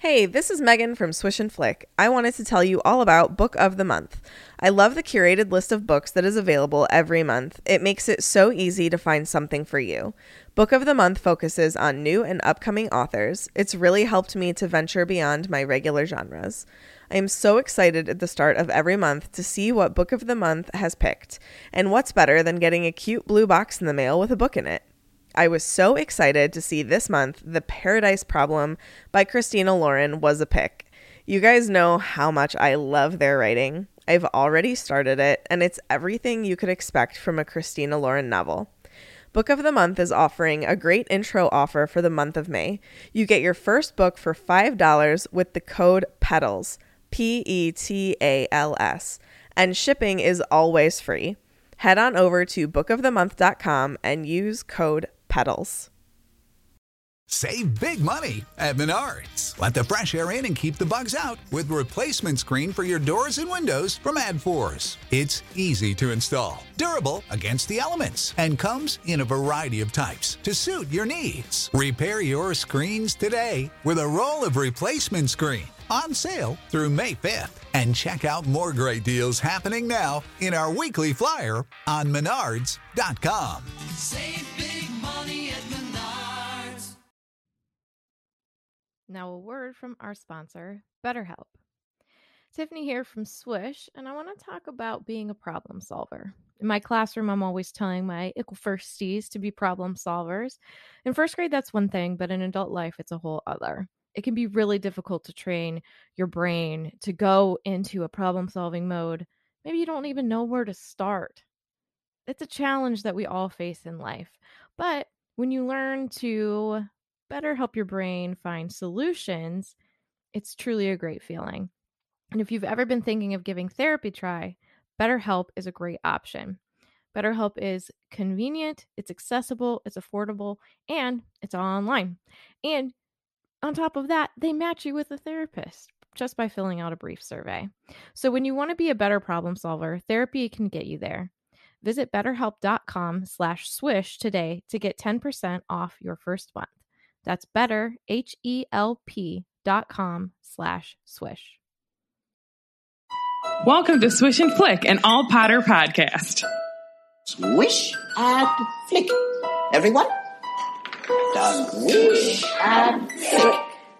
Hey, this is Megan from Swish and Flick. I wanted to tell you all about Book of the Month. I love the curated list of books that is available every month. It makes it so easy to find something for you. Book of the Month focuses on new and upcoming authors. It's really helped me to venture beyond my regular genres. I am so excited at the start of every month to see what Book of the Month has picked. And what's better than getting a cute blue box in the mail with a book in it? I was so excited to see this month The Paradise Problem by Christina Lauren was a pick. You guys know how much I love their writing. I've already started it, and it's everything you could expect from a Christina Lauren novel. Book of the Month is offering a great intro offer for the month of May. You get your first book for $5 with the code PETALS, PETALS, and shipping is always free. Head on over to bookofthemonth.com and use code PETALS. Save big money at Menards. Let the fresh air in and keep the bugs out with replacement screen for your doors and windows from AdForce. It's easy to install, durable against the elements, and comes in a variety of types to suit your needs. Repair your screens today with a roll of replacement screen on sale through May 5th. And check out more great deals happening now in our weekly flyer on Menards.com. Save big money at Menards. Now a word from our sponsor, BetterHelp. Tiffany here from Swish, and I want to talk about being a problem solver. In my classroom, I'm always telling my equal firsties to be problem solvers. In first grade, that's one thing, but in adult life, it's a whole other. It can be really difficult to train your brain to go into a problem-solving mode. Maybe you don't even know where to start. It's a challenge that we all face in life. But when you learn to better help your brain find solutions, it's truly a great feeling. And if you've ever been thinking of giving therapy a try, BetterHelp is a great option. BetterHelp is convenient, it's accessible, it's affordable, and it's all online. And on top of that, they match you with a therapist just by filling out a brief survey. So when you want to be a better problem solver, therapy can get you there. Visit betterhelp.com/swish today to get 10% off your first month. That's betterhelp.com/swish. Welcome to Swish and Flick, an all Potter podcast. Swish and flick. Everyone? Swish and flick.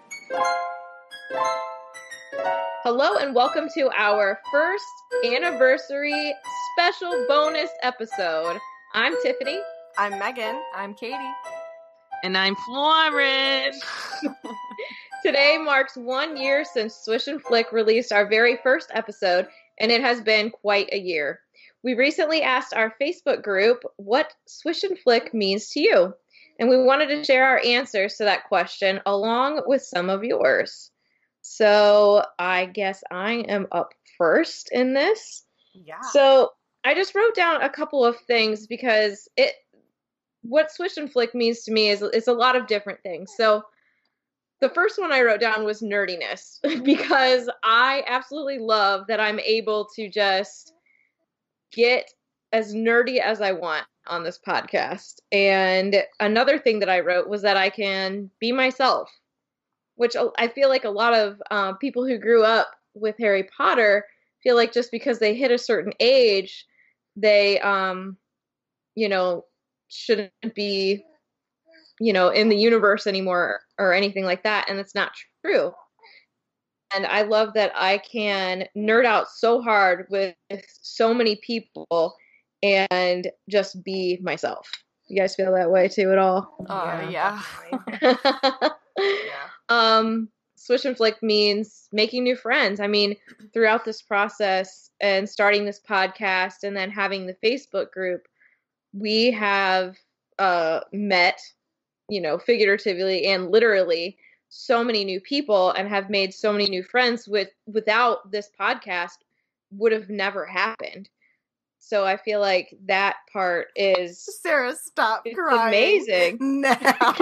Hello and welcome to our first anniversary special bonus episode. I'm Tiffany. I'm Megan. I'm Katie. And I'm Florence. Today marks 1 year since Swish and Flick released our very first episode, and it has been quite a year. We recently asked our Facebook group what Swish and Flick means to you, and we wanted to share our answers to that question along with some of yours. So I guess I am up first in this. Yeah. So I just wrote down a couple of things because what Swish and Flick means to me is a lot of different things. So the first one I wrote down was nerdiness because I absolutely love that I'm able to just get as nerdy as I want on this podcast. And another thing that I wrote was that I can be myself, which I feel like a lot of people who grew up with Harry Potter feel like just because they hit a certain age, they, shouldn't be, in the universe anymore or anything like that. And it's not true. And I love that I can nerd out so hard with so many people and just be myself. You guys feel that way too at all? Yeah. Swish and Flick means making new friends. I mean, throughout this process and starting this podcast and then having the Facebook group, we have met, figuratively and literally so many new people and have made so many new friends without this podcast would have never happened. So I feel like that part is Sarah, stop crying. Amazing. Now.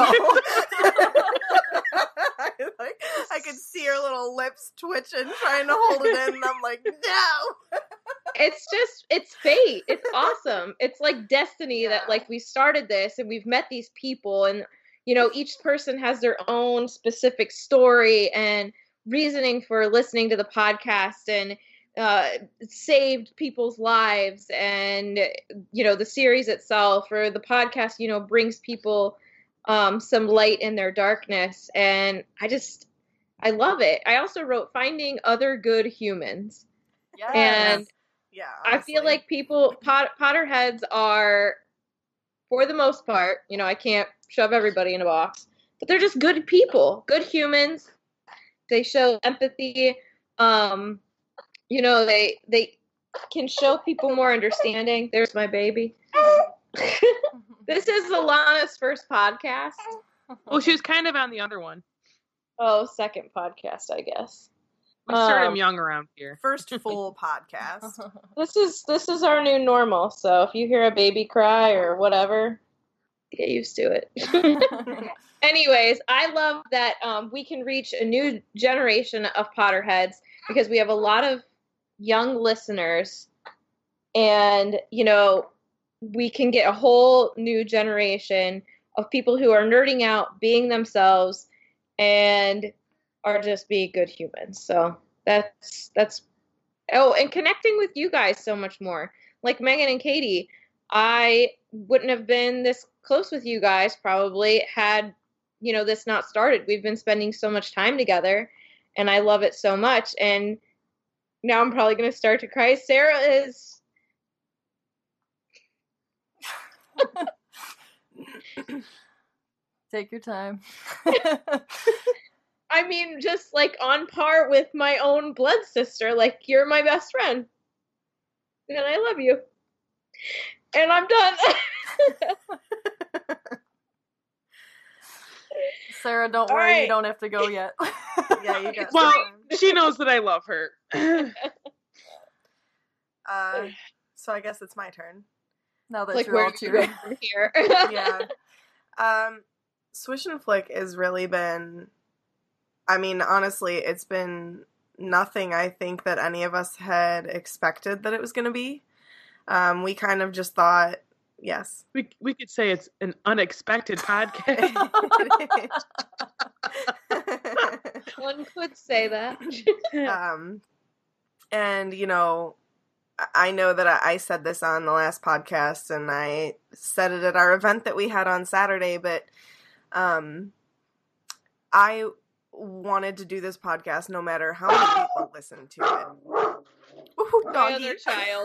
I could see her little lips twitching, trying to hold it in, and I'm like, no. It's fate. It's awesome. It's like destiny that like we started this and we've met these people and each person has their own specific story and reasoning for listening to the podcast, and saved people's lives, and the series itself or the podcast brings people some light in their darkness, and I love it. I also wrote Finding Other Good Humans. Yes. And yeah, I feel like Potterheads are, for the most part, I can't shove everybody in a box, but they're just good people, good humans. They show empathy. They can show people more understanding. There's my baby. This is Alana's first podcast. Well, she was kind of on the other one. Oh, second podcast, I guess. We start him young around here. First full podcast. This is our new normal. So if you hear a baby cry or whatever, get used to it. Anyways, I love that we can reach a new generation of Potterheads because we have a lot of young listeners, and we can get a whole new generation of people who are nerding out, being themselves, and are just being good humans. So that's and connecting with you guys so much more. Like Megan and Katie, I wouldn't have been this close with you guys probably had this not started. We've been spending so much time together, and I love it so much. And now I'm probably going to start to cry. Sarah is Take your time. I mean, just like on par with my own blood sister. Like, you're my best friend. And I love you. And I'm done. Sarah, don't worry, right. You don't have to go yet. Yeah, you got Well, time. she knows that I love her. So I guess it's my turn. Now that Like, you're where all do you go cheering. from here? Yeah. Swish and Flick has really been, I mean, honestly, it's been nothing I think that any of us had expected that it was going to be. We kind of just thought, yes. We could say it's an unexpected podcast. One could say that. And, I know that I said this on the last podcast, and I said it at our event that we had on Saturday, but I wanted to do this podcast no matter how many people listen to it. Ooh, My doggy. other child.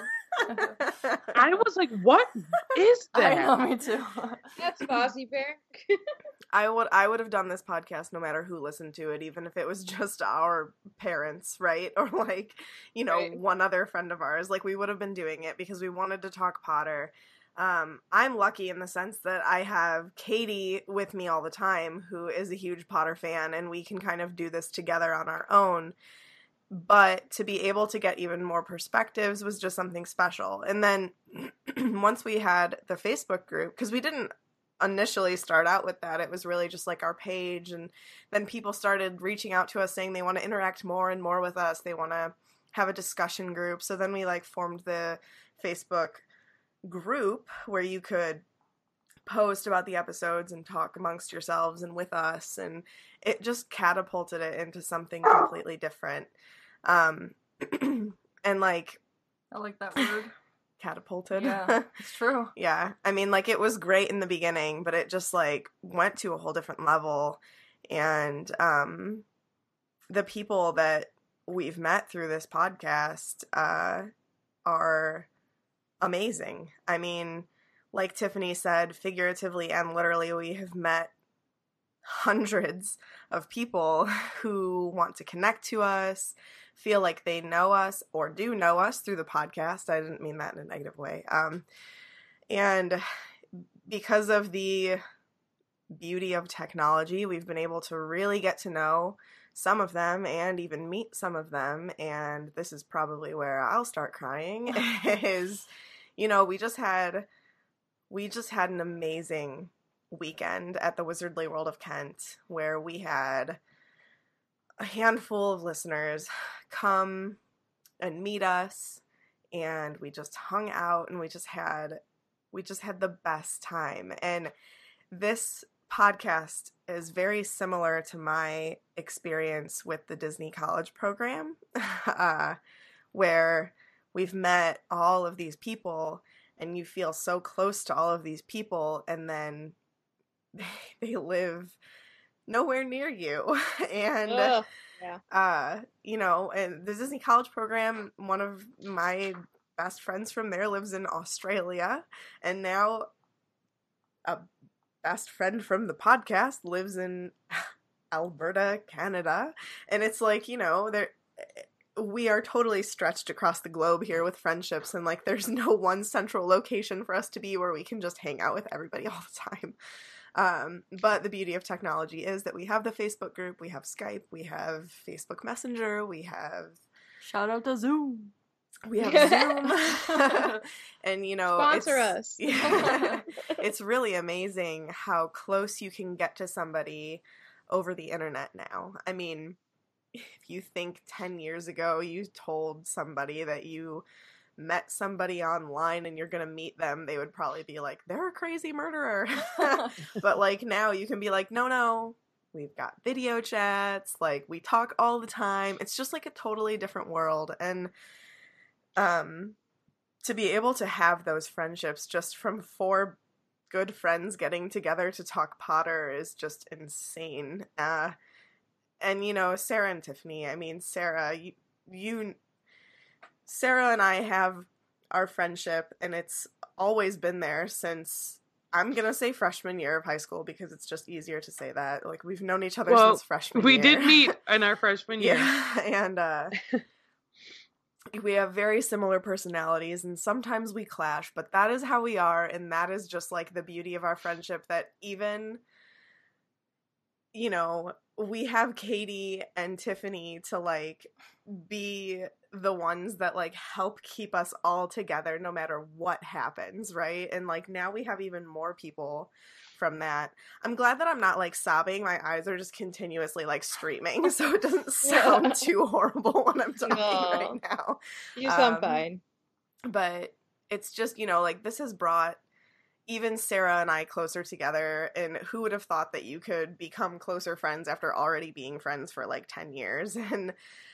I was like, what is I know, that? me too. That's Fozzie Bear. I would have done this podcast no matter who listened to it, even if it was just our parents, right? Or like, Right. one other friend of ours. Like, we would have been doing it because we wanted to talk Potter. I'm lucky in the sense that I have Katie with me all the time, who is a huge Potter fan, and we can kind of do this together on our own. But to be able to get even more perspectives was just something special. And then once we had the Facebook group, because we didn't initially start out with that, it was really just like our page, and then people started reaching out to us saying they want to interact more and more with us. They want to have a discussion group. So then we formed the Facebook group where you could post about the episodes and talk amongst yourselves and with us, and it just catapulted it into something completely different. And I like that word. Catapulted. Yeah, it's true. Yeah. I mean, it was great in the beginning, but it just went to a whole different level. And the people that we've met through this podcast are amazing. I mean, like Tiffany said, figuratively and literally, we have met hundreds of people who want to connect to us, feel like they know us or do know us through the podcast. I didn't mean that in a negative way. And because of the beauty of technology, we've been able to really get to know some of them and even meet some of them. And this is probably where I'll start crying is, we just had an amazing weekend at the Wizardly World of Kent, where we had a handful of listeners come and meet us, and we just hung out, and we just had the best time. And this podcast is very similar to my experience with the Disney College program, where we've met all of these people and you feel so close to all of these people, and then they live nowhere near you. And you know, and the Disney College program, one of my best friends from there lives in Australia, and now a best friend from the podcast lives in Alberta, Canada. And it's like, you know, we are totally stretched across the globe here with friendships, and like there's no one central location for us to be where we can just hang out with everybody all the time. But the beauty of technology is that we have the Facebook group, we have Skype, we have Facebook Messenger, we have... Shout out to Zoom. We have Zoom. And, you know... Sponsor us. Yeah, it's really amazing how close you can get to somebody over the internet now. I mean, if you think 10 years ago you told somebody that you met somebody online and you're gonna meet them, they would probably be like, they're a crazy murderer. But like now you can be like, no, we've got video chats, like we talk all the time. It's just like a totally different world. And to be able to have those friendships just from 4 good friends getting together to talk Potter is just insane. And you know, Sarah and Tiffany, I mean, Sarah and I have our friendship, and it's always been there since, I'm going to say freshman year of high school because it's just easier to say that. Like, we've known each other since freshman year. We did meet in our freshman year. Yeah, and we have very similar personalities, and sometimes we clash, but that is how we are, and that is just, like, the beauty of our friendship, that even, you know, we have Katie and Tiffany to, like, be the ones that, like, help keep us all together no matter what happens, right? And, like, now we have even more people from that. I'm glad that I'm not, like, sobbing. My eyes are just continuously, like, streaming, so it doesn't sound too horrible when I'm talking right now. You sound fine. But it's just, you know, like, this has brought even Sarah and I closer together, and who would have thought that you could become closer friends after already being friends for, like, 10 years? And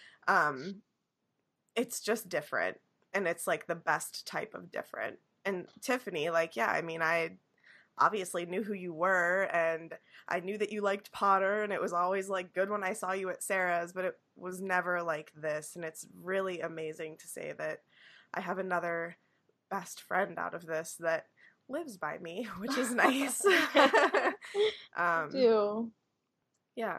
it's just different, and it's like the best type of different. And Tiffany, like, yeah, I mean, I obviously knew who you were, and I knew that you liked Potter, and it was always like good when I saw you at Sarah's, but it was never like this. And it's really amazing to say that I have another best friend out of this that lives by me, which is nice. Yeah,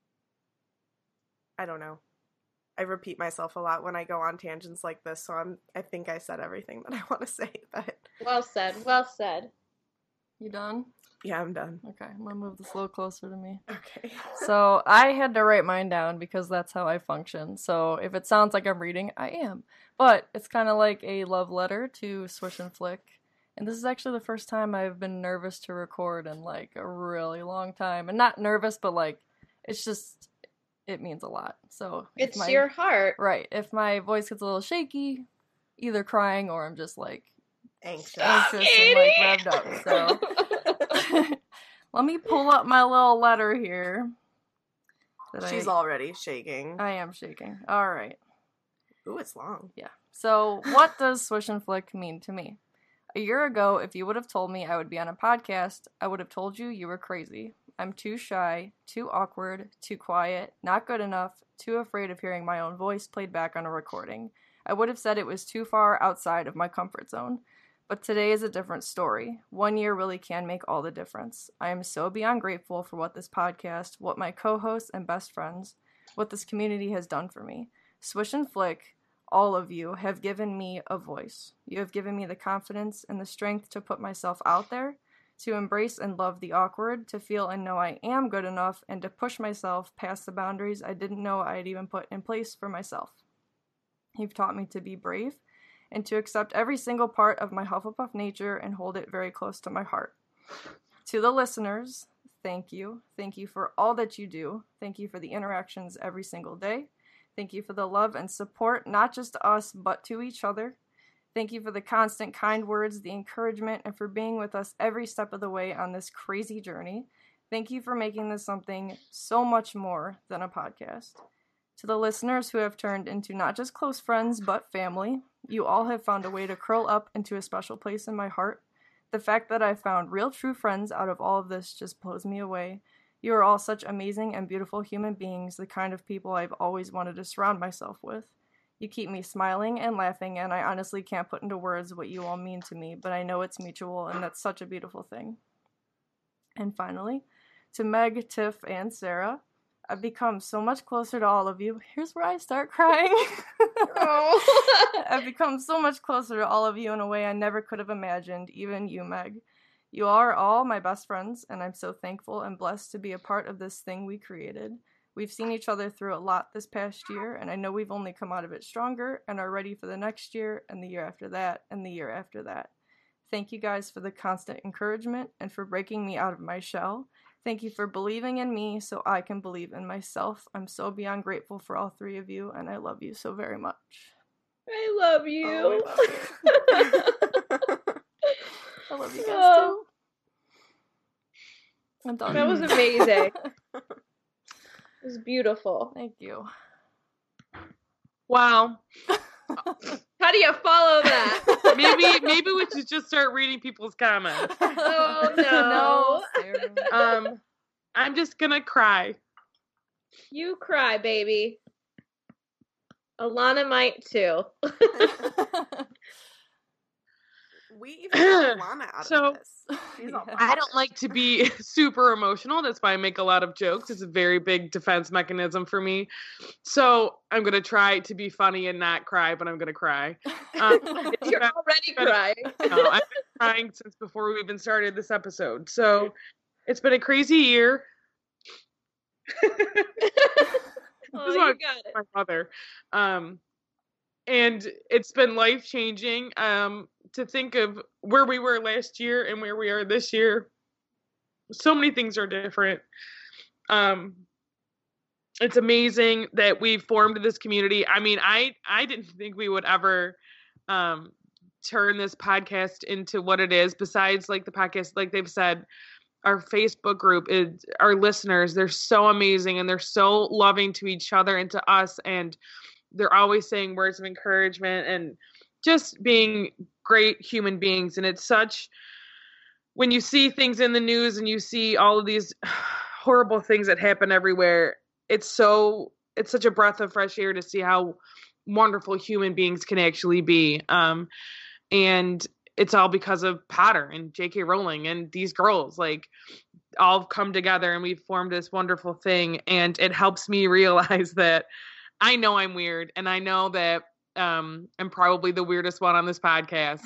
I don't know. I repeat myself a lot when I go on tangents like this, so I think I said everything that I want to say, but... Well said, well said. You done? Yeah, I'm done. Okay, I'm gonna move this a little closer to me. Okay. So, I had to write mine down because that's how I function. So, if it sounds like I'm reading, I am. But, it's kind of like a love letter to Swish and Flick. And this is actually the first time I've been nervous to record in, like, a really long time. And not nervous, but, like, it's just... it means a lot. So it's your heart. Right. If my voice gets a little shaky, either crying or I'm just like anxious and like revved up. So let me pull up my little letter here. She's already shaking. I am shaking. All right. Ooh, it's long. Yeah. So what does Swish and Flick mean to me? A year ago, if you would have told me I would be on a podcast, I would have told you you were crazy. I'm too shy, too awkward, too quiet, not good enough, too afraid of hearing my own voice played back on a recording. I would have said it was too far outside of my comfort zone. But today is a different story. 1 year really can make all the difference. I am so beyond grateful for what this podcast, what my co-hosts and best friends, what this community has done for me. Swish and Flick, all of you, have given me a voice. You have given me the confidence and the strength to put myself out there, to embrace and love the awkward, to feel and know I am good enough, and to push myself past the boundaries I didn't know I had even put in place for myself. You've taught me to be brave, and to accept every single part of my Hufflepuff nature and hold it very close to my heart. To the listeners, thank you. Thank you for all that you do. Thank you for the interactions every single day. Thank you for the love and support, not just to us, but to each other. Thank you for the constant kind words, the encouragement, and for being with us every step of the way on this crazy journey. Thank you for making this something so much more than a podcast. To the listeners who have turned into not just close friends, but family, you all have found a way to curl up into a special place in my heart. The fact that I found real true friends out of all of this just blows me away. You are all such amazing and beautiful human beings, the kind of people I've always wanted to surround myself with. You keep me smiling and laughing, and I honestly can't put into words what you all mean to me, but I know it's mutual, and that's such a beautiful thing. And finally, to Meg, Tiff, and Sarah, I've become so much closer to all of you. Here's where I start crying. I've become so much closer to all of you in a way I never could have imagined, even you, Meg. You are all my best friends, and I'm so thankful and blessed to be a part of this thing we created. We've seen each other through a lot this past year, and I know we've only come out of it stronger and are ready for the next year and the year after that and the year after that. Thank you guys for the constant encouragement and for breaking me out of my shell. Thank you for believing in me so I can believe in myself. I'm so beyond grateful for all three of you, and I love you so very much. I love you. Oh, I love you. I love you guys too. I'm done. That was amazing. It was beautiful. Thank you. Wow. How do you follow that? Maybe we should just start reading people's comments. Oh no. Sarah. I'm just gonna cry. You cry, baby. Alana might too. We even got Alana out So, of this. She's all I don't like to be super emotional. That's why I make a lot of jokes. It's a very big defense mechanism for me. So I'm going to try to be funny and not cry, but I'm going to cry. You're already crying. No, I've been crying since before we even started this episode. So it's been a crazy year. Oh, you got it. My mother. And it's been life-changing to think of where we were last year and where we are this year. So many things are different. It's amazing that we formed this community. I mean, I didn't think we would ever turn this podcast into what it is, besides like the podcast, like they've said, our Facebook group is our listeners. They're so amazing and they're so loving to each other and to us. And they're always saying words of encouragement and just being great human beings. And it's such, when you see things in the news and you see all of these horrible things that happen everywhere, it's such a breath of fresh air to see how wonderful human beings can actually be. And it's all because of Potter and J.K. Rowling and these girls, like, all come together and we've formed this wonderful thing. And it helps me realize that I know I'm weird, and I know that I'm probably the weirdest one on this podcast.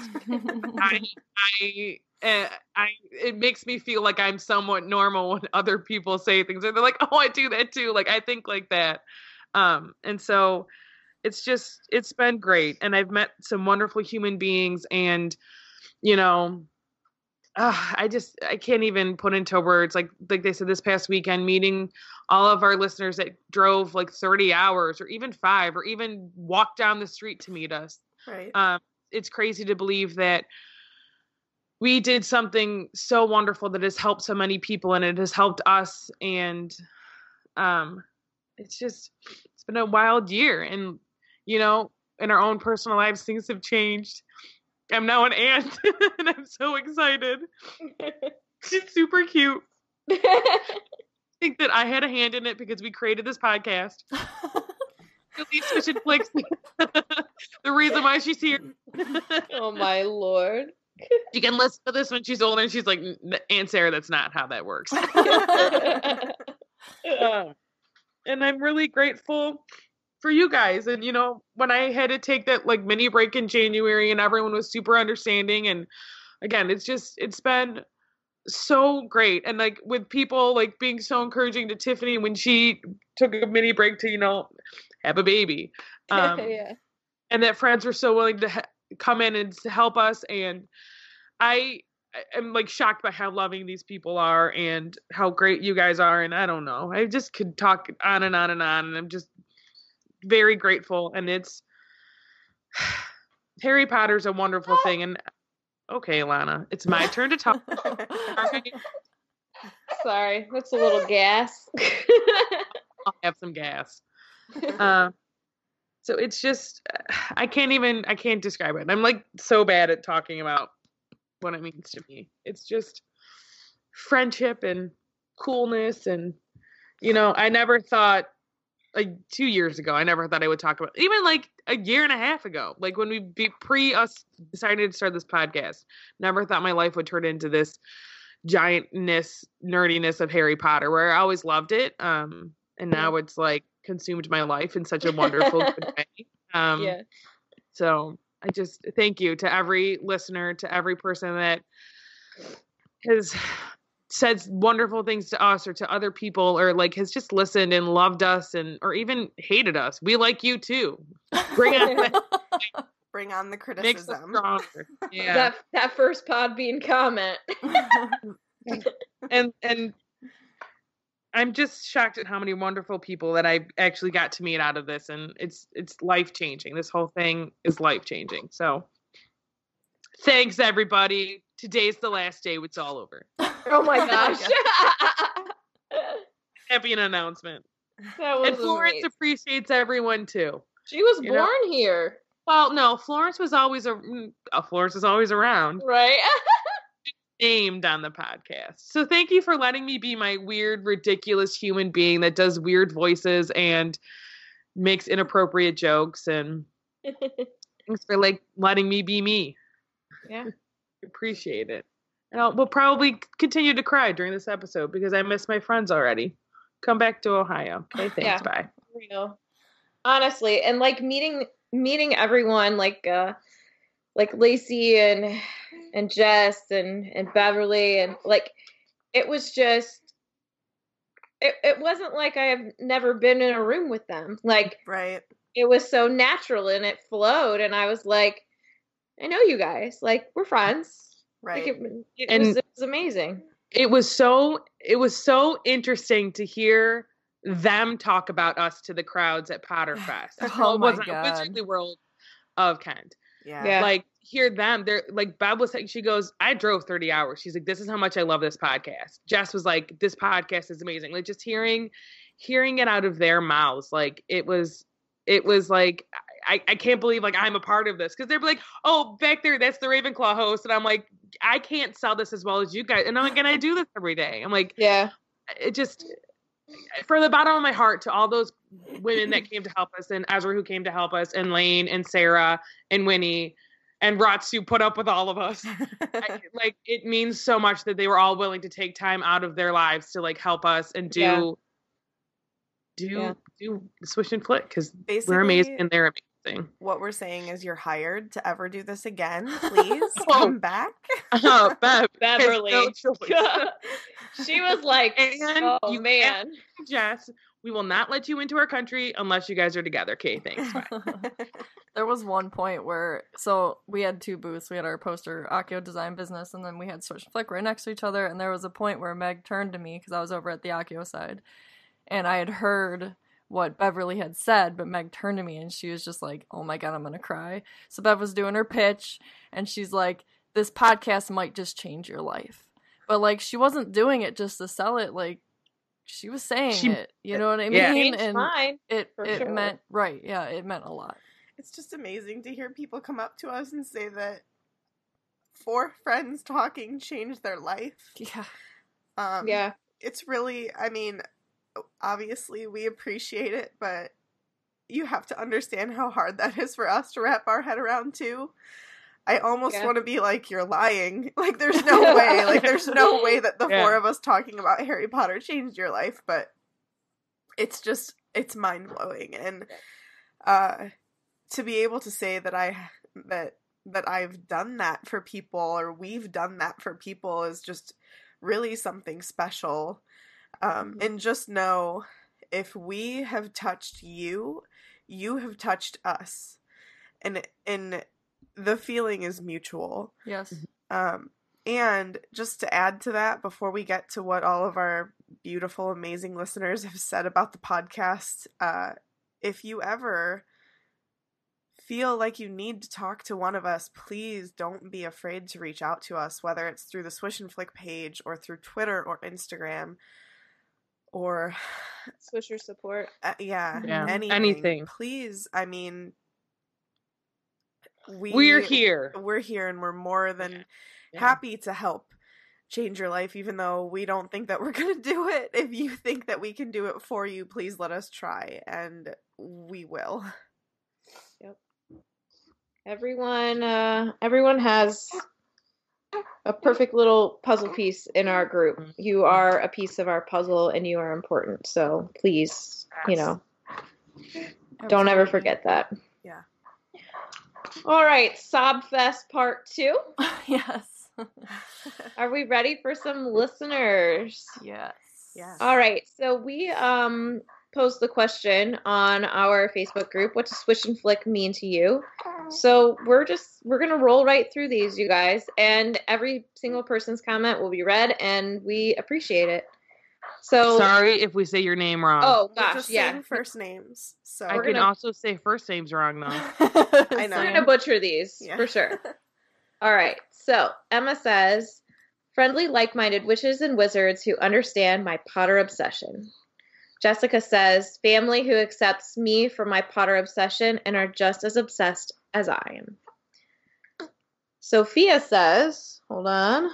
It makes me feel like I'm somewhat normal when other people say things, and they're like, "Oh, I do that too." Like, I think like that, and so it's been great, and I've met some wonderful human beings, and you know, I can't even put into words, like they said this past weekend, meeting all of our listeners that drove like 30 hours or even 5 or even walked down the street to meet us. Right. It's crazy to believe that we did something so wonderful that has helped so many people, and it has helped us. And it's been a wild year, and you know, in our own personal lives, things have changed. I'm now an aunt, and I'm so excited. She's super cute. I think that I had a hand in it because we created this podcast. Switch and Flicks. The reason why she's here. Oh my Lord. You can listen to this when she's older, and she's like, Aunt Sarah, that's not how that works. And I'm really grateful for you guys. And, you know, when I had to take that like mini break in January and everyone was super understanding. And again, it's been so great. And like with people like being so encouraging to Tiffany when she took a mini break to, you know, have a baby. Yeah. And that friends were so willing to come in and to help us. And I am like shocked by how loving these people are and how great you guys are. And I don't know, I just could talk on and on and on. And I'm just very grateful. And it's Harry Potter's a wonderful thing. And okay, Alana, it's my turn to talk. Sorry, that's a little gas. I'll have some gas. So it's just, I can't describe it. I'm like so bad at talking about what it means to me. It's just friendship and coolness. And, I never thought, like 2 years ago, I never thought I would talk about, even like a year and a half ago, like when we us decided to start this podcast, never thought my life would turn into this nerdiness of Harry Potter, where I always loved it. And now it's like consumed my life in such a wonderful good way. Yeah. So I just thank you to every listener, to every person that has said wonderful things to us or to other people, or like has just listened and loved us or even hated us. We like you too. Bring on Bring on the makes us criticism. stronger. Yeah. That first Podbean comment. and I'm just shocked at how many wonderful people that I actually got to meet out of this, and it's life changing. This whole thing is life changing. So thanks everybody. Today's the last day. It's all over. Oh my gosh. Happy an announcement. That was And Florence amazing. appreciates everyone too. She was you know? born here, Well, no, Florence was always around. right? Named on the podcast. So thank you for letting me be my weird, ridiculous human being that does weird voices and makes inappropriate jokes, and thanks for like letting me be me. Yeah. Appreciate it. And we'll probably continue to cry during this episode because I miss my friends already. Come back to Ohio. Okay, thanks. Yeah. Bye. Real. Honestly, and like meeting everyone, like Lacey and Jess and Beverly, and like it was just it wasn't like I have never been in a room with them. Like Right. it was so natural and it flowed, and I was like, I know you guys. Like we're friends. Right. Like, it was amazing. It was so interesting to hear them talk about us to the crowds at Potterfest. Oh my It God. wasn't Wizardly World of Kent. Yeah. Yeah. Like hear them. They're like Bev was saying, she goes, I drove 30 hours. She's like, this is how much I love this podcast. Jess was like, this podcast is amazing. Like just hearing it out of their mouths. Like it was like I can't believe like I'm a part of this, because they're like, oh, back there, that's the Ravenclaw host, and I'm like, I can't sell this as well as you guys, and I'm like, and I do this every day. I'm like, Yeah. it just, from the bottom of my heart, to all those women that came to help us, and Ezra who came to help us, and Lane and Sarah and Winnie and Rots who put up with all of us. Like it means so much that they were all willing to take time out of their lives to like help us and do Swish and Flick, because we're amazing and they're amazing. What we're saying is you're hired to ever do this again. Please come back. Oh, Beverly. no choice. She was like, And oh you man. Jess, we will not let you into our country unless you guys are together. Okay, thanks. Bye. There was one point where, so we had two booths. We had our poster Accio design business, and then we had Swish and Flick right next to each other. And there was a point where Meg turned to me, because I was over at the Accio side, and I had heard what Beverly had said, but Meg turned to me and she was just like, oh my God, I'm gonna cry. So Bev was doing her pitch, and she's like, this podcast might just change your life. But like, she wasn't doing it just to sell it. Like, she was saying it, you know what I mean? Yeah. Changed And mine, it for sure. meant, right, yeah, it meant a lot. It's just amazing to hear people come up to us and say that 4 friends talking changed their life. Yeah. Yeah. It's really, I mean, obviously we appreciate it, but you have to understand how hard that is for us to wrap our head around too. I almost want to be like, you're lying. Like, there's no way. Like, there's no way that the 4 of us talking about Harry Potter changed your life, but it's just, it's mind-blowing. And to be able to say that I've done that for people, or we've done that for people, is just really something special. And just know, if we have touched you, you have touched us. And the feeling is mutual. Yes. And just to add to that, before we get to what all of our beautiful, amazing listeners have said about the podcast, if you ever feel like you need to talk to one of us, please don't be afraid to reach out to us, whether it's through the Swish and Flick page or through Twitter or Instagram or Swisher support. Yeah, Yeah, anything. Please, I mean, we're here. We're here, and we're more than happy to help change your life, even though we don't think that we're going to do it. If you think that we can do it for you, please let us try, and we will. Yep. Everyone has a perfect little puzzle piece in our group. You are a piece of our puzzle, and you are important. So please, don't ever forget that. Yeah. All right, Sobfest Part 2. Yes. Are we ready for some listeners? Yes. Yeah. All right, so we posed the question on our Facebook group, what does Swish and Flick mean to you? So we're going to roll right through these, you guys, and every single person's comment will be read, and we appreciate it. So sorry if we say your name wrong. Oh, We're gosh, just yeah. saying first names. So I can also say first names wrong, though. I know. We're going to butcher these, Yeah. for sure. All right, so Emma says, friendly, like-minded witches and wizards who understand my Potter obsession. Jessica says, family who accepts me for my Potter obsession and are just as obsessed as I am. Sophia says, hold on.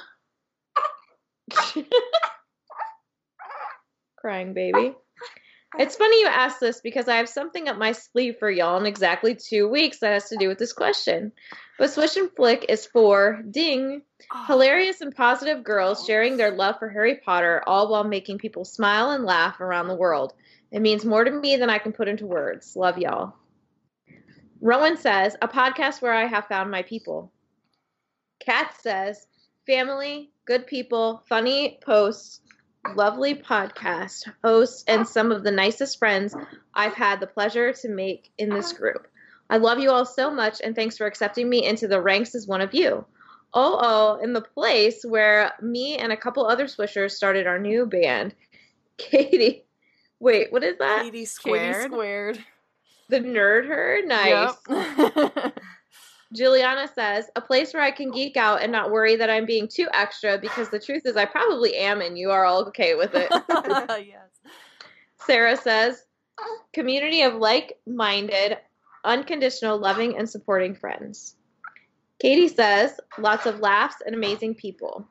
Crying baby. It's funny you ask this because I have something up my sleeve for y'all in exactly 2 weeks that has to do with this question. But Swish and Flick is for, ding, hilarious and positive girls sharing their love for Harry Potter, all while making people smile and laugh around the world. It means more to me than I can put into words. Love y'all. Rowan says, a podcast where I have found my people. Kat says, family, good people, funny posts, lovely podcast hosts, and some of the nicest friends I've had the pleasure to make in this group. I love you all so much, and thanks for accepting me into the ranks as one of you. In the place where me and a couple other Swishers started our new band. Katie. Wait, what is that? Katie Squared. Katie Squared. The Nerd Herd? Nice. Yep. Juliana says, a place where I can geek out and not worry that I'm being too extra, because the truth is I probably am and you are all okay with it. Yes. Sarah says, community of like-minded, unconditional, loving, and supporting friends. Katie says, lots of laughs and amazing people.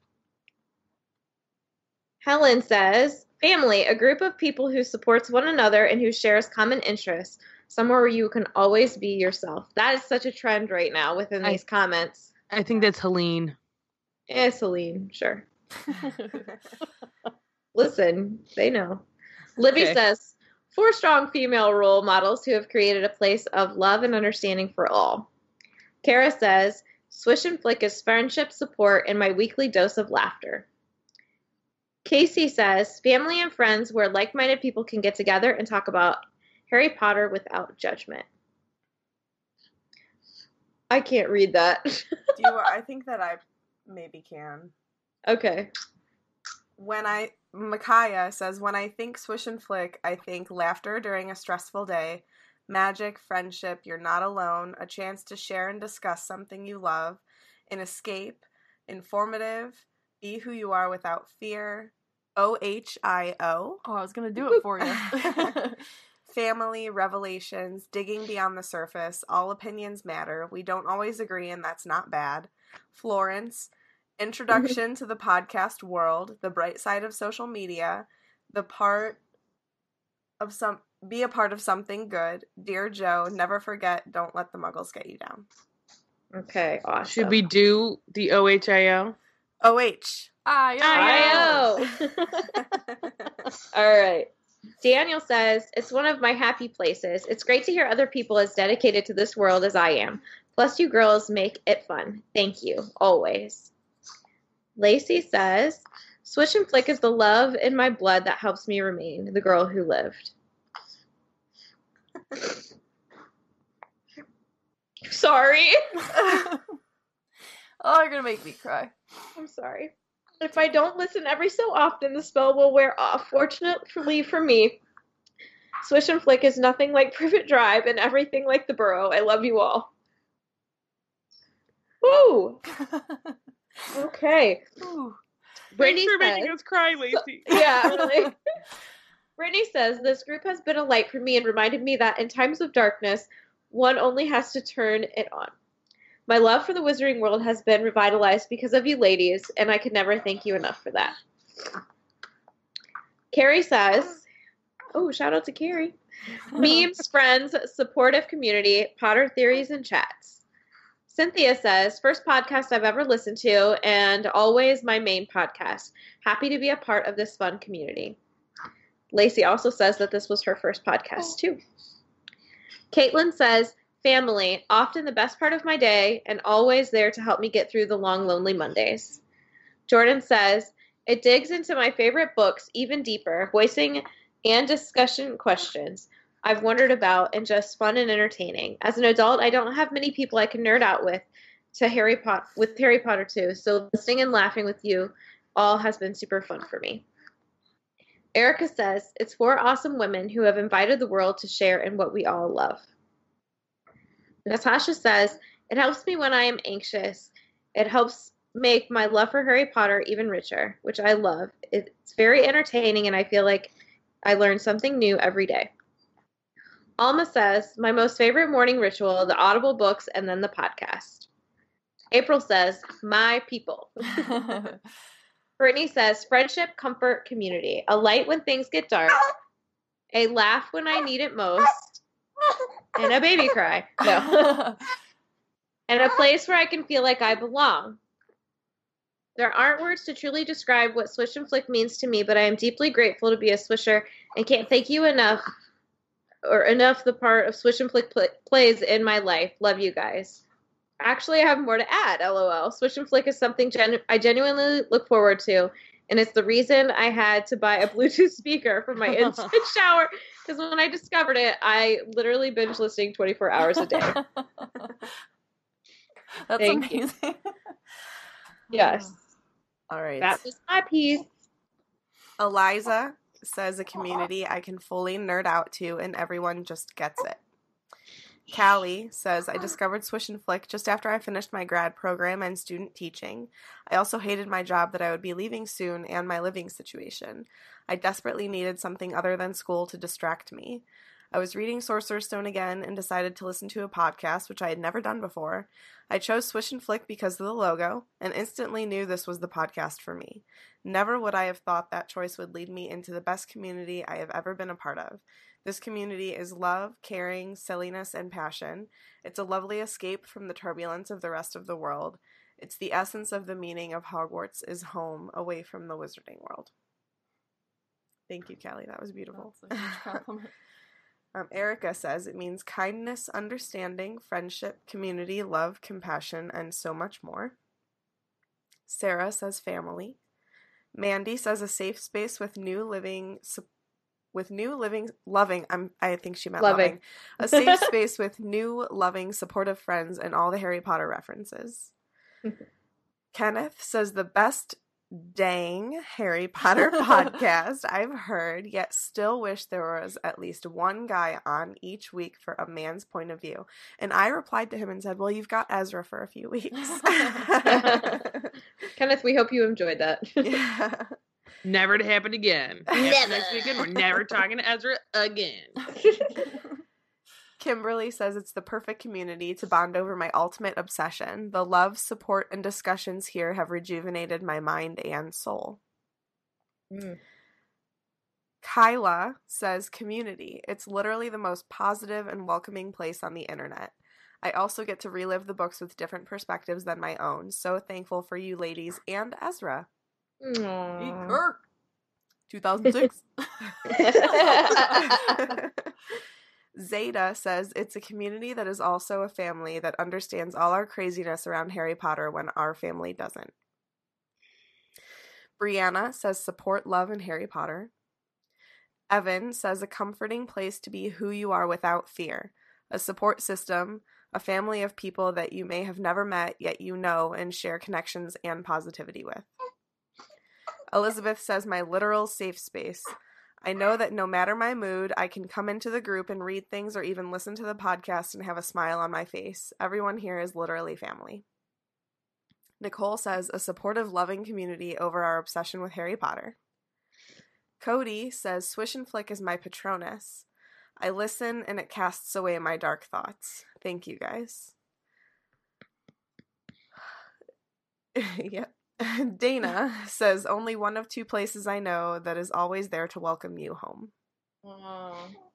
Helen says, family, a group of people who supports one another and who shares common interests. Somewhere where you can always be yourself. That is such a trend right now within these comments. I think that's Helene. Celine, sure. Listen, they know. Libby says, 4 strong female role models who have created a place of love and understanding for all. Kara says, Swish and Flick is friendship, support, and my weekly dose of laughter. Casey says, family and friends where like-minded people can get together and talk about Harry Potter without judgment. I can't read that. I think that I maybe can. Okay. Micaiah says, when I think Swish and Flick, I think laughter during a stressful day, magic, friendship, you're not alone, a chance to share and discuss something you love, an escape, informative, be who you are without fear, OHIO. Oh, I was going to do it for you. Family, revelations, digging beyond the surface, all opinions matter, we don't always agree and that's not bad. Florence, introduction to the podcast world, the bright side of social media, be a part of something good. Dear Joe, never forget, don't let the muggles get you down. Okay, awesome. Should we do the OHIO? I-O. All right. Daniel says, it's one of my happy places. It's great to hear other people as dedicated to this world as I am. Plus, you girls make it fun. Thank you, always. Lacey says, Swish and Flick is the love in my blood that helps me remain the girl who lived. Sorry. Oh, you're going to make me cry. I'm sorry. If I don't listen every so often, the spell will wear off. Fortunately for me, Swish and Flick is nothing like Privet Drive and everything like The Burrow. I love you all. Woo! Okay. Ooh. Thanks Brittany for making says- us cry, Lacey. Yeah, really. Brittany says, this group has been a light for me and reminded me that in times of darkness, one only has to turn it on. My love for the Wizarding World has been revitalized because of you ladies, and I could never thank you enough for that. Carrie says, oh, shout out to Carrie. Memes, friends, supportive community, Potter theories, and chats. Cynthia says, first podcast I've ever listened to, and always my main podcast. Happy to be a part of this fun community. Lacey also says that this was her first podcast, too. Caitlin says, family, often the best part of my day, and always there to help me get through the long, lonely Mondays. Jordan says, it digs into my favorite books even deeper, voicing and discussion questions I've wondered about, and just fun and entertaining. As an adult, I don't have many people I can nerd out with Harry Potter too, so listening and laughing with you all has been super fun for me. Erica says, it's 4 awesome women who have invited the world to share in what we all love. Natasha says, it helps me when I am anxious. It helps make my love for Harry Potter even richer, which I love. It's very entertaining, and I feel like I learn something new every day. Alma says, my most favorite morning ritual, the Audible books, and then the podcast. April says, my people. Brittany says, friendship, comfort, community. A light when things get dark. A laugh when I need it most. And a baby cry. No. And a place where I can feel like I belong. There aren't words to truly describe what Swish and Flick means to me, but I am deeply grateful to be a Swisher and can't thank you enough the part of Swish and Flick plays in my life. Love you guys. Actually, I have more to add, LOL. Swish and Flick is something I genuinely look forward to, and it's the reason I had to buy a Bluetooth speaker for my instant shower, because when I discovered it, I literally binge listening 24 hours a day. That's Thank amazing. you. Yes. All right. That was my piece. Eliza says a community I can fully nerd out to and everyone just gets it. Callie says, I discovered Swish and Flick just after I finished my grad program and student teaching. I also hated my job that I would be leaving soon and my living situation. I desperately needed something other than school to distract me. I was reading Sorcerer's Stone again and decided to listen to a podcast, which I had never done before. I chose Swish and Flick because of the logo and instantly knew this was the podcast for me. Never would I have thought that choice would lead me into the best community I have ever been a part of. This community is love, caring, silliness, and passion. It's a lovely escape from the turbulence of the rest of the world. It's the essence of the meaning of Hogwarts is home, away from the Wizarding World. Thank you, Callie. That was beautiful. That's a huge compliment. Erica says it means kindness, understanding, friendship, community, love, compassion, and so much more. Sarah says family. Mandy says a safe space with I think she meant loving. A safe space with new, loving, supportive friends and all the Harry Potter references. Kenneth says the best dang Harry Potter podcast I've heard, yet still wish there was at least one guy on each week for a man's point of view. And I replied to him and said, well, you've got Ezra for a few weeks. Kenneth, we hope you enjoyed that. Yeah. Never to happen again. Never. Next weekend, we're never talking to Ezra again. Kimberly says it's the perfect community to bond over my ultimate obsession. The love, support, and discussions here have rejuvenated my mind and soul. Kyla says community. It's literally the most positive and welcoming place on the internet. I also get to relive the books with different perspectives than my own. So thankful for you ladies and Ezra. Aww. 2006. Zeta says it's a community that is also a family that understands all our craziness around Harry Potter when our family doesn't. Brianna says support, love, and Harry Potter. Evan says a comforting place to be who you are without fear. A support system, a family of people that you may have never met, yet you know and share connections and positivity with. Elizabeth says my literal safe space. I know that no matter my mood, I can come into the group and read things or even listen to the podcast and have a smile on my face. Everyone here is literally family. Nicole says, a supportive, loving community over our obsession with Harry Potter. Cody says, Swish and Flick is my Patronus. I listen and it casts away my dark thoughts. Thank you, guys. Yep. Dana says, only one of two places I know that is always there to welcome you home. Oh.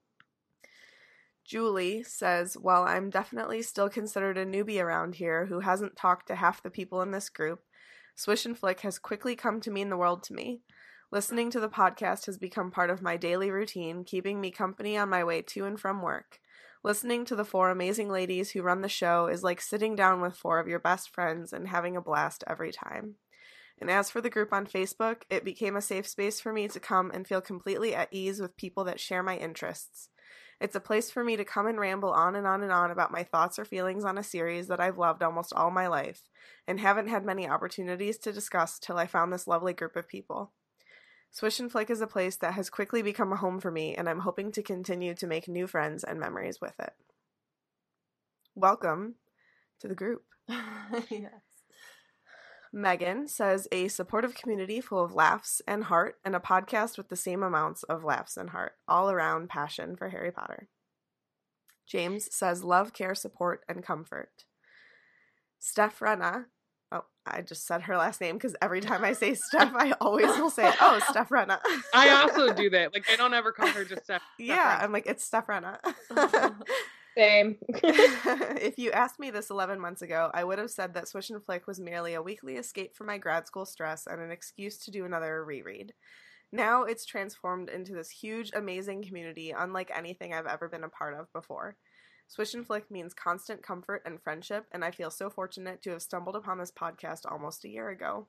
Julie says, while I'm definitely still considered a newbie around here who hasn't talked to half the people in this group, Swish and Flick has quickly come to mean the world to me. Listening to the podcast has become part of my daily routine, keeping me company on my way to and from work. Listening to the four amazing ladies who run the show is like sitting down with four of your best friends and having a blast every time. And as for the group on Facebook, it became a safe space for me to come and feel completely at ease with people that share my interests. It's a place for me to come and ramble on and on and on about my thoughts or feelings on a series that I've loved almost all my life, and haven't had many opportunities to discuss till I found this lovely group of people. Swish and Flick is a place that has quickly become a home for me, and I'm hoping to continue to make new friends and memories with it. Welcome to the group. Yes. Megan says, a supportive community full of laughs and heart, and a podcast with the same amounts of laughs and heart. All around passion for Harry Potter. James says, love, care, support, and comfort. Steph Renna. Oh, I just said her last name because every time I say Steph, I always will say, oh, Steph Renna. I also do that. Like, I don't ever call her just Steph. Yeah, I'm like, it's Steph Renna. Same. If you asked me this 11 months ago, I would have said that Swish and Flick was merely a weekly escape from my grad school stress and an excuse to do another reread. Now it's transformed into this huge, amazing community unlike anything I've ever been a part of before. Swish and Flick means constant comfort and friendship, and I feel so fortunate to have stumbled upon this podcast almost a year ago.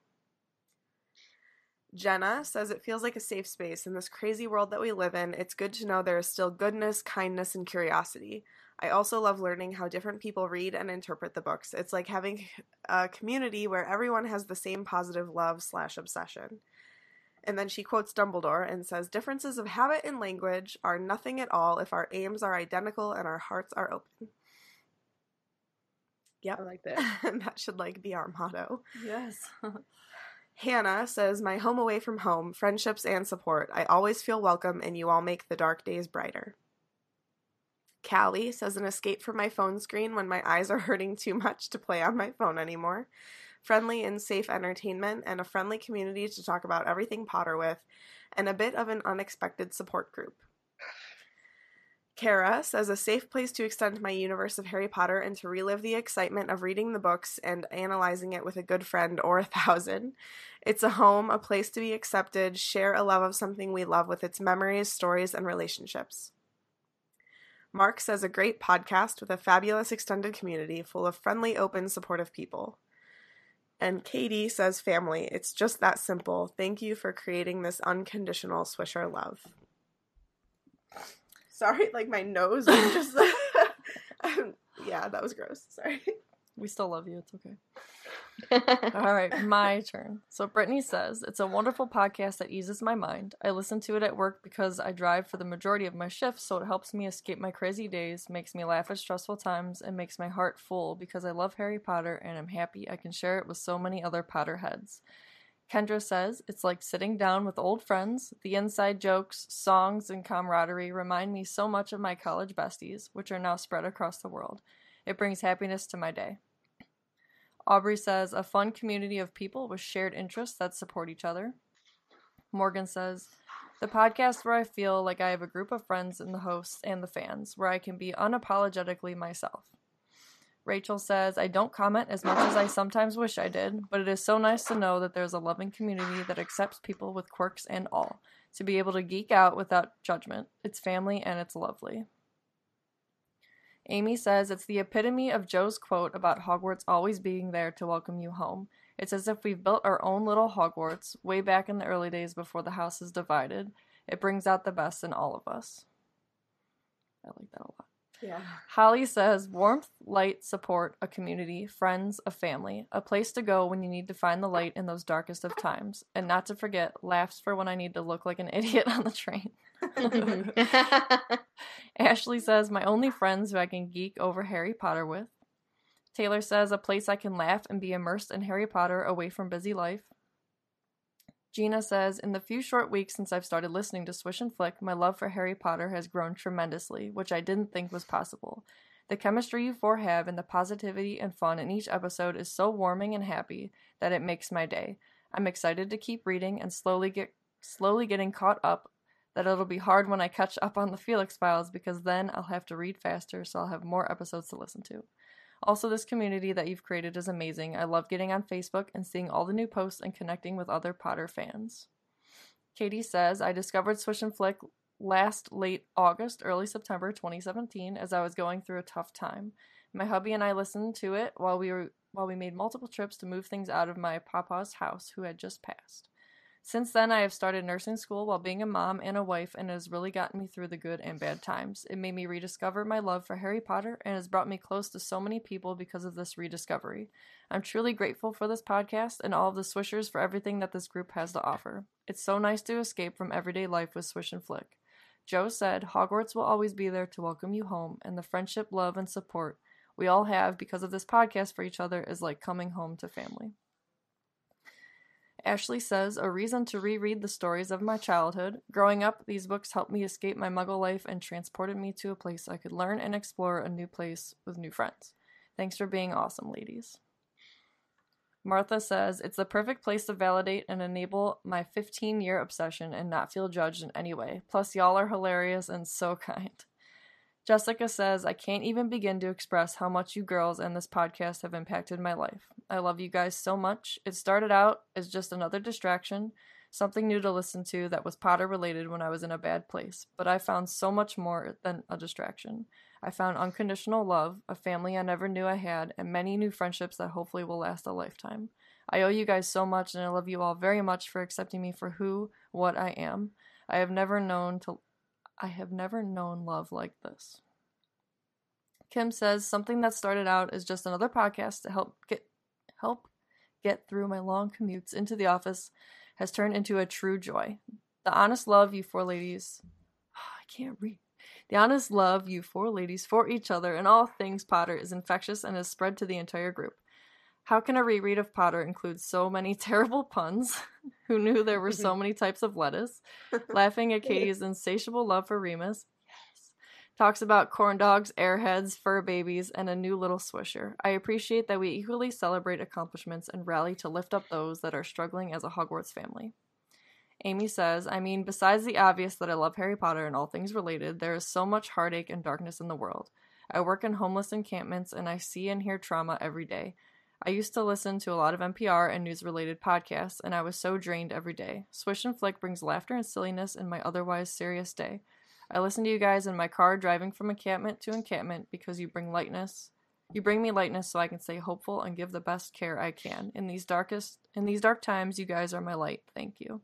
Jenna says, it feels like a safe space. In this crazy world that we live in, it's good to know there is still goodness, kindness, and curiosity. I also love learning how different people read and interpret the books. It's like having a community where everyone has the same positive love/obsession. And then she quotes Dumbledore and says, differences of habit and language are nothing at all if our aims are identical and our hearts are open. Yep. I like that. And that should be our motto. Yes. Hannah says, my home away from home, friendships and support. I always feel welcome and you all make the dark days brighter. Callie says, an escape from my phone screen when my eyes are hurting too much to play on my phone anymore. Friendly and safe entertainment and a friendly community to talk about everything Potter with, and a bit of an unexpected support group. Kara says, a safe place to extend my universe of Harry Potter and to relive the excitement of reading the books and analyzing it with a good friend or 1,000. It's a home, a place to be accepted, share a love of something we love with its memories, stories, and relationships. Mark says, a great podcast with a fabulous extended community full of friendly, open, supportive people. And Katie says, family. It's just that simple. Thank you for creating this unconditional Swisher love. Sorry, my nose was just... yeah, that was gross. Sorry. We still love you. It's okay. All right, my turn. So Brittany says, it's a wonderful podcast that eases my mind. I listen to it at work because I drive for the majority of my shifts, so it helps me escape my crazy days, makes me laugh at stressful times, and makes my heart full because I love Harry Potter and I'm happy I can share it with so many other Potterheads. Kendra says, it's like sitting down with old friends. The inside jokes, songs, and camaraderie remind me so much of my college besties, which are now spread across the world. It brings happiness to my day. Aubrey says, a fun community of people with shared interests that support each other. Morgan says, the podcast where I feel like I have a group of friends in the hosts and the fans, where I can be unapologetically myself. Rachel says, I don't comment as much as I sometimes wish I did, but it is so nice to know that there's a loving community that accepts people with quirks and all, to be able to geek out without judgment. It's family and it's lovely. Amy says, it's the epitome of Joe's quote about Hogwarts always being there to welcome you home. It's as if we've built our own little Hogwarts way back in the early days before the house is divided. It brings out the best in all of us. I like that a lot. Yeah. Holly says, warmth, light, support, a community, friends, a family, a place to go when you need to find the light in those darkest of times, and not to forget, laughs for when I need to look like an idiot on the train. Ashley says, my only friends who I can geek over Harry Potter with. Taylor says, a place I can laugh and be immersed in Harry Potter away from busy life. Gina says, in the few short weeks since I've started listening to Swish and Flick, my love for Harry Potter has grown tremendously, which I didn't think was possible. The chemistry you four have and the positivity and fun in each episode is so warming and happy that it makes my day. I'm excited to keep reading and slowly getting caught up, that it'll be hard when I catch up on the Felix Files because then I'll have to read faster so I'll have more episodes to listen to. Also, this community that you've created is amazing. I love getting on Facebook and seeing all the new posts and connecting with other Potter fans. Katie says, I discovered Swish and Flick last late August, early September 2017 as I was going through a tough time. My hubby and I listened to it while we made multiple trips to move things out of my papa's house, who had just passed. Since then, I have started nursing school while being a mom and a wife, and it has really gotten me through the good and bad times. It made me rediscover my love for Harry Potter and has brought me close to so many people because of this rediscovery. I'm truly grateful for this podcast and all of the Swishers for everything that this group has to offer. It's so nice to escape from everyday life with Swish and Flick. Joe said, Hogwarts will always be there to welcome you home, and the friendship, love, and support we all have because of this podcast for each other is like coming home to family. Ashley says, a reason to reread the stories of my childhood. Growing up, these books helped me escape my muggle life and transported me to a place I could learn and explore a new place with new friends. Thanks for being awesome, ladies. Martha says, it's the perfect place to validate and enable my 15-year obsession and not feel judged in any way. Plus, y'all are hilarious and so kind. Jessica says, I can't even begin to express how much you girls and this podcast have impacted my life. I love you guys so much. It started out as just another distraction, something new to listen to that was Potter related when I was in a bad place, but I found so much more than a distraction. I found unconditional love, a family I never knew I had, and many new friendships that hopefully will last a lifetime. I owe you guys so much, and I love you all very much for accepting me for what I am. I have never known love like this. Kim says, something that started out as just another podcast to help get through my long commutes into the office has turned into a true joy. The honest love you four ladies for each other and all things Potter is infectious and has spread to the entire group. How can a reread of Potter include so many terrible puns? Who knew there were so many types of lettuce? Laughing at Katie's insatiable love for Remus. Yes. Talks about corn dogs, airheads, fur babies, and a new little swisher. I appreciate that we equally celebrate accomplishments and rally to lift up those that are struggling as a Hogwarts family. Amy says, I mean, besides the obvious that I love Harry Potter and all things related, there is so much heartache and darkness in the world. I work in homeless encampments and I see and hear trauma every day. I used to listen to a lot of NPR and news-related podcasts, and I was so drained every day. Swish and Flick brings laughter and silliness in my otherwise serious day. I listen to you guys in my car driving from encampment to encampment because you bring me lightness so I can stay hopeful and give the best care I can. In these dark times, you guys are my light. Thank you.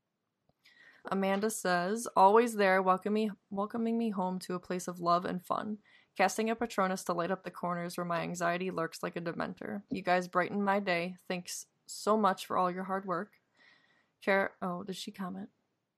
Amanda says, always there, welcoming me home to a place of love and fun. Casting a Patronus to light up the corners where my anxiety lurks like a dementor. You guys brighten my day. Thanks so much for all your hard work. Did she comment?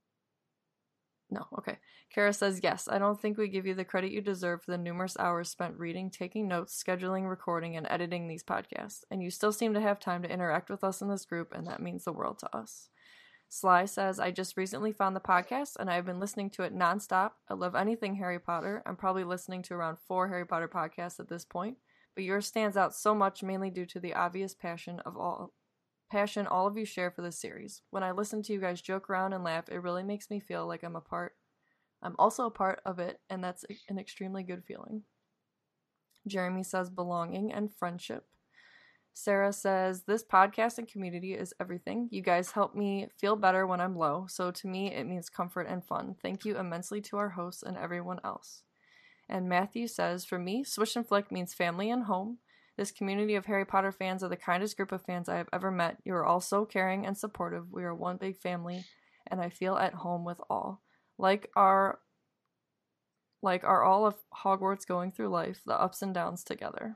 No, okay. Kara says, yes, I don't think we give you the credit you deserve for the numerous hours spent reading, taking notes, scheduling, recording, and editing these podcasts. And you still seem to have time to interact with us in this group, and that means the world to us. Sly says, I just recently found the podcast, and I've been listening to it nonstop. I love anything Harry Potter. I'm probably listening to around 4 Harry Potter podcasts at this point, but yours stands out so much, mainly due to the obvious passion all of you share for this series. When I listen to you guys joke around and laugh, it really makes me feel like I'm also a part of it, and that's an extremely good feeling. Jeremy says belonging and friendship. Sarah says, this podcast and community is everything. You guys help me feel better when I'm low, so to me it means comfort and fun. Thank you immensely to our hosts and everyone else. And Matthew says, for me, Swish and Flick means family and home. This community of Harry Potter fans are the kindest group of fans I have ever met. You are all so caring and supportive. We are one big family, and I feel at home with all. Like our Like, are all of Hogwarts going through life, the ups and downs together?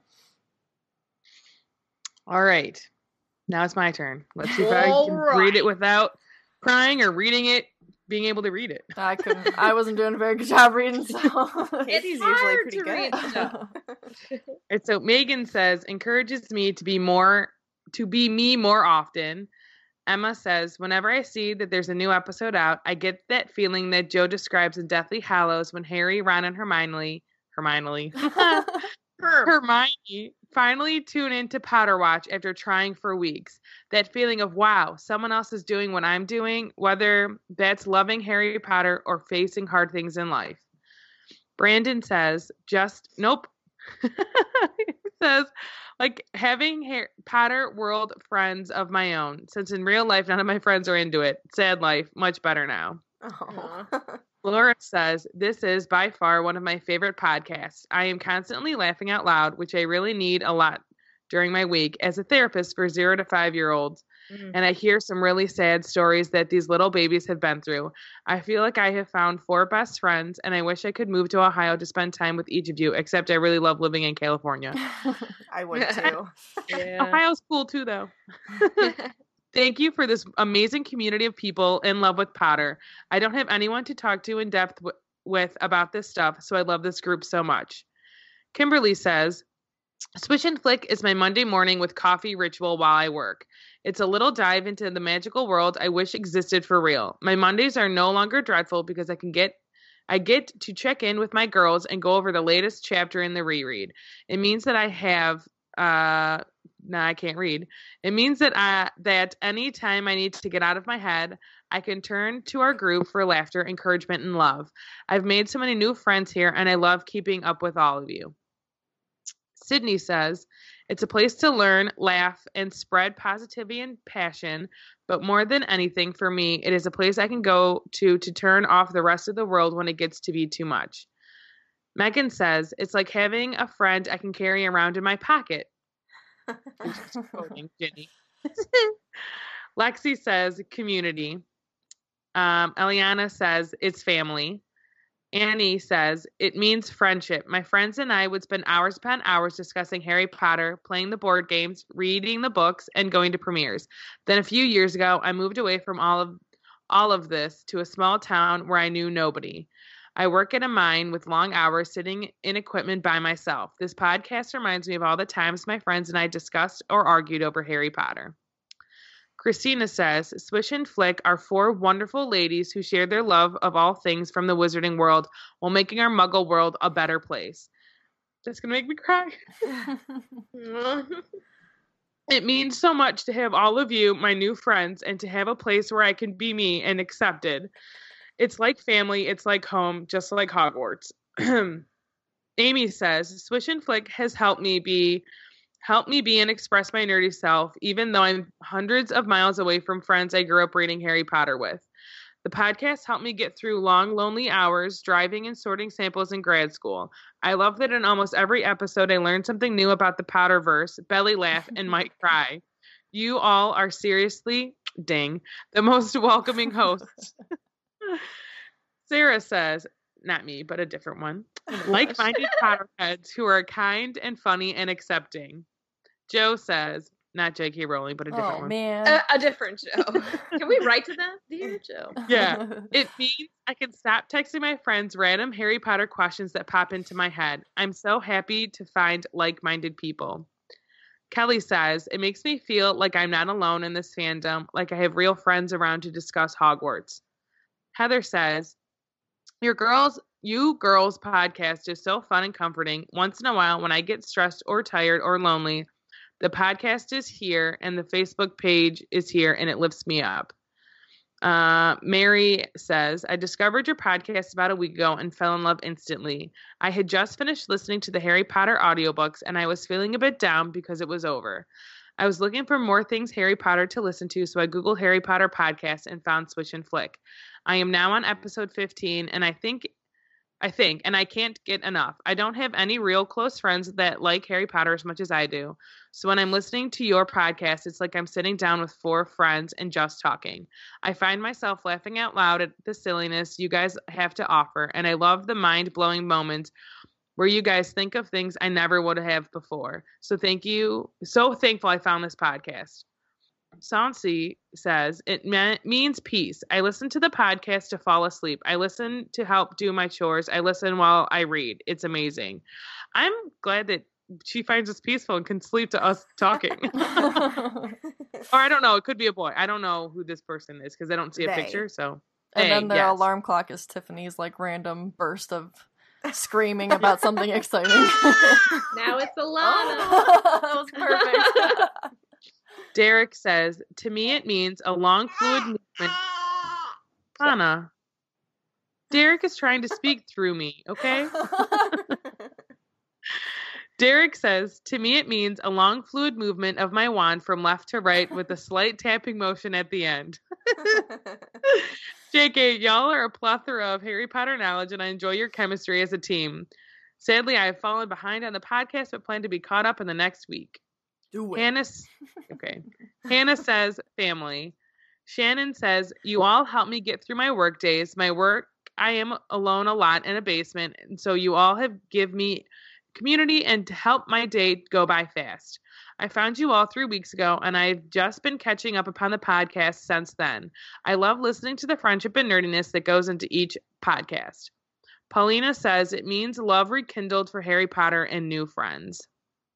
All right. Now it's my turn. Let's see if I can read it without crying or reading it, being able to read it. I couldn't. I wasn't doing a very good job reading, so It's usually hard pretty to good. read stuff. And so Megan says, encourages me to be me more often. Emma says, whenever I see that there's a new episode out, I get that feeling that Joe describes in Deathly Hallows when Harry, Ron, and Hermione finally tune into Potter Watch after trying for weeks. That feeling of, wow, someone else is doing what I'm doing, whether that's loving Harry Potter or facing hard things in life. Brandon says, nope. He says, like having Harry Potter world friends of my own, since in real life, none of my friends are into it. Sad life, much better now. Oh. Laura says, this is by far one of my favorite podcasts. I am constantly laughing out loud, which I really need a lot during my week as a therapist for 0 to 5-year-olds. And I hear some really sad stories that these little babies have been through. I feel like I have found 4 best friends, and I wish I could move to Ohio to spend time with each of you, except I really love living in California. I would too. Ohio's cool too, though. Thank you for this amazing community of people in love with Potter. I don't have anyone to talk to in depth with about this stuff, so I love this group so much. Kimberly says, Swish and Flick is my Monday morning with coffee ritual while I work. It's a little dive into the magical world I wish existed for real. My Mondays are no longer dreadful because I get to check in with my girls and go over the latest chapter in the reread. It means that I have I can't read. It means that that any time I need to get out of my head, I can turn to our group for laughter, encouragement, and love. I've made so many new friends here, and I love keeping up with all of you. Sydney says, it's a place to learn, laugh, and spread positivity and passion, but more than anything, for me, it is a place I can go to turn off the rest of the world when it gets to be too much. Megan says, it's like having a friend I can carry around in my pocket. Quoting Jenny. Lexi says, community. Eliana says, it's family. Annie says, it means friendship. My friends and I would spend hours upon hours discussing Harry Potter, playing the board games, reading the books, and going to premieres. Then a few years ago, I moved away from all of this to a small town where I knew nobody. I work at a mine with long hours sitting in equipment by myself. This podcast reminds me of all the times my friends and I discussed or argued over Harry Potter. Christina says, Swish and Flick are 4 wonderful ladies who share their love of all things from the wizarding world while making our muggle world a better place. That's going to make me cry. It means so much to have all of you, my new friends, and to have a place where I can be me and accepted. It's like family, it's like home, just like Hogwarts. Amy says, Swish and Flick has helped me be and express my nerdy self, even though I'm hundreds of miles away from friends I grew up reading Harry Potter with. The podcast helped me get through long, lonely hours driving and sorting samples in grad school. I love that in almost every episode I learned something new about the Potterverse, belly laugh, and might cry. You all are seriously, ding, the most welcoming hosts. Sarah says, not me, but a different one, like-minded Potterheads who are kind and funny and accepting. Joe says, not J.K. Rowling, but a different one. Oh, man. A different Joe. Can we write to them? Dear Joe. Yeah. It means I can stop texting my friends random Harry Potter questions that pop into my head. I'm so happy to find like-minded people. Kelly says, it makes me feel like I'm not alone in this fandom, like I have real friends around to discuss Hogwarts. Heather says, you girls podcast is so fun and comforting. Once in a while, when I get stressed or tired or lonely, the podcast is here and the Facebook page is here and it lifts me up. Mary says, I discovered your podcast about a week ago and fell in love instantly. I had just finished listening to the Harry Potter audiobooks and I was feeling a bit down because it was over. I was looking for more things Harry Potter to listen to, so I Googled Harry Potter podcast and found Swish and Flick. I am now on episode 15, and I think I think, and I can't get enough. I don't have any real close friends that like Harry Potter as much as I do. So when I'm listening to your podcast, it's like I'm sitting down with 4 friends and just talking. I find myself laughing out loud at the silliness you guys have to offer, and I love the mind-blowing moments where you guys think of things I never would have before. So thank you. So thankful I found this podcast. Sansi says, it means peace. I listen to the podcast to fall asleep. I listen to help do my chores. I listen while I read. It's amazing. I'm glad that she finds us peaceful and can sleep to us talking. Or I don't know. It could be a boy. I don't know who this person is because I don't see a picture. So, and then their alarm clock is Tiffany's like random burst of screaming about something exciting. Now it's Alana. That was perfect. Derek says, to me it means a long fluid movement. Anna. Derek is trying to speak through me, okay? Derek says, to me it means a long fluid movement of my wand from left to right with a slight tapping motion at the end. JK, y'all are a plethora of Harry Potter knowledge and I enjoy your chemistry as a team. Sadly, I have fallen behind on the podcast but plan to be caught up in the next week. Do it. Hannah says, family. Shannon says, you all help me get through my work days. My work, I am alone a lot in a basement, and so you all have give me community and to help my day go by fast. I found you all 3 weeks ago, and I've just been catching up upon the podcast since then. I love listening to the friendship and nerdiness that goes into each podcast. Paulina says, it means love rekindled for Harry Potter and new friends.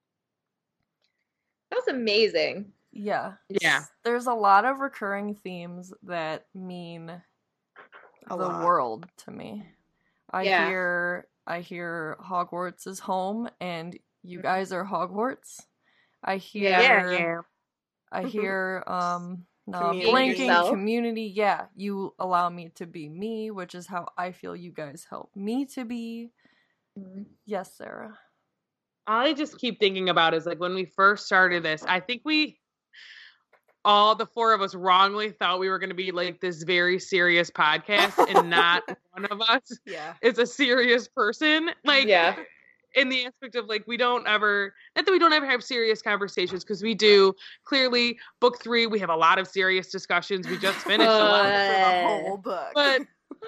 That was amazing. Yeah. Yeah. There's a lot of recurring themes that mean the world to me. I hear Hogwarts is home and you guys are Hogwarts. I hear I hear blanking community. Yeah, you allow me to be me, which is how I feel you guys help me to be. Yes, Sarah. All I just keep thinking about is like when we first started this, I think all the 4 of us wrongly thought we were going to be like this very serious podcast and not one of us is a serious person. Like, in the aspect of like, we don't ever have serious conversations because we do. Clearly, book 3, we have a lot of serious discussions. We just finished a lot for the whole book. But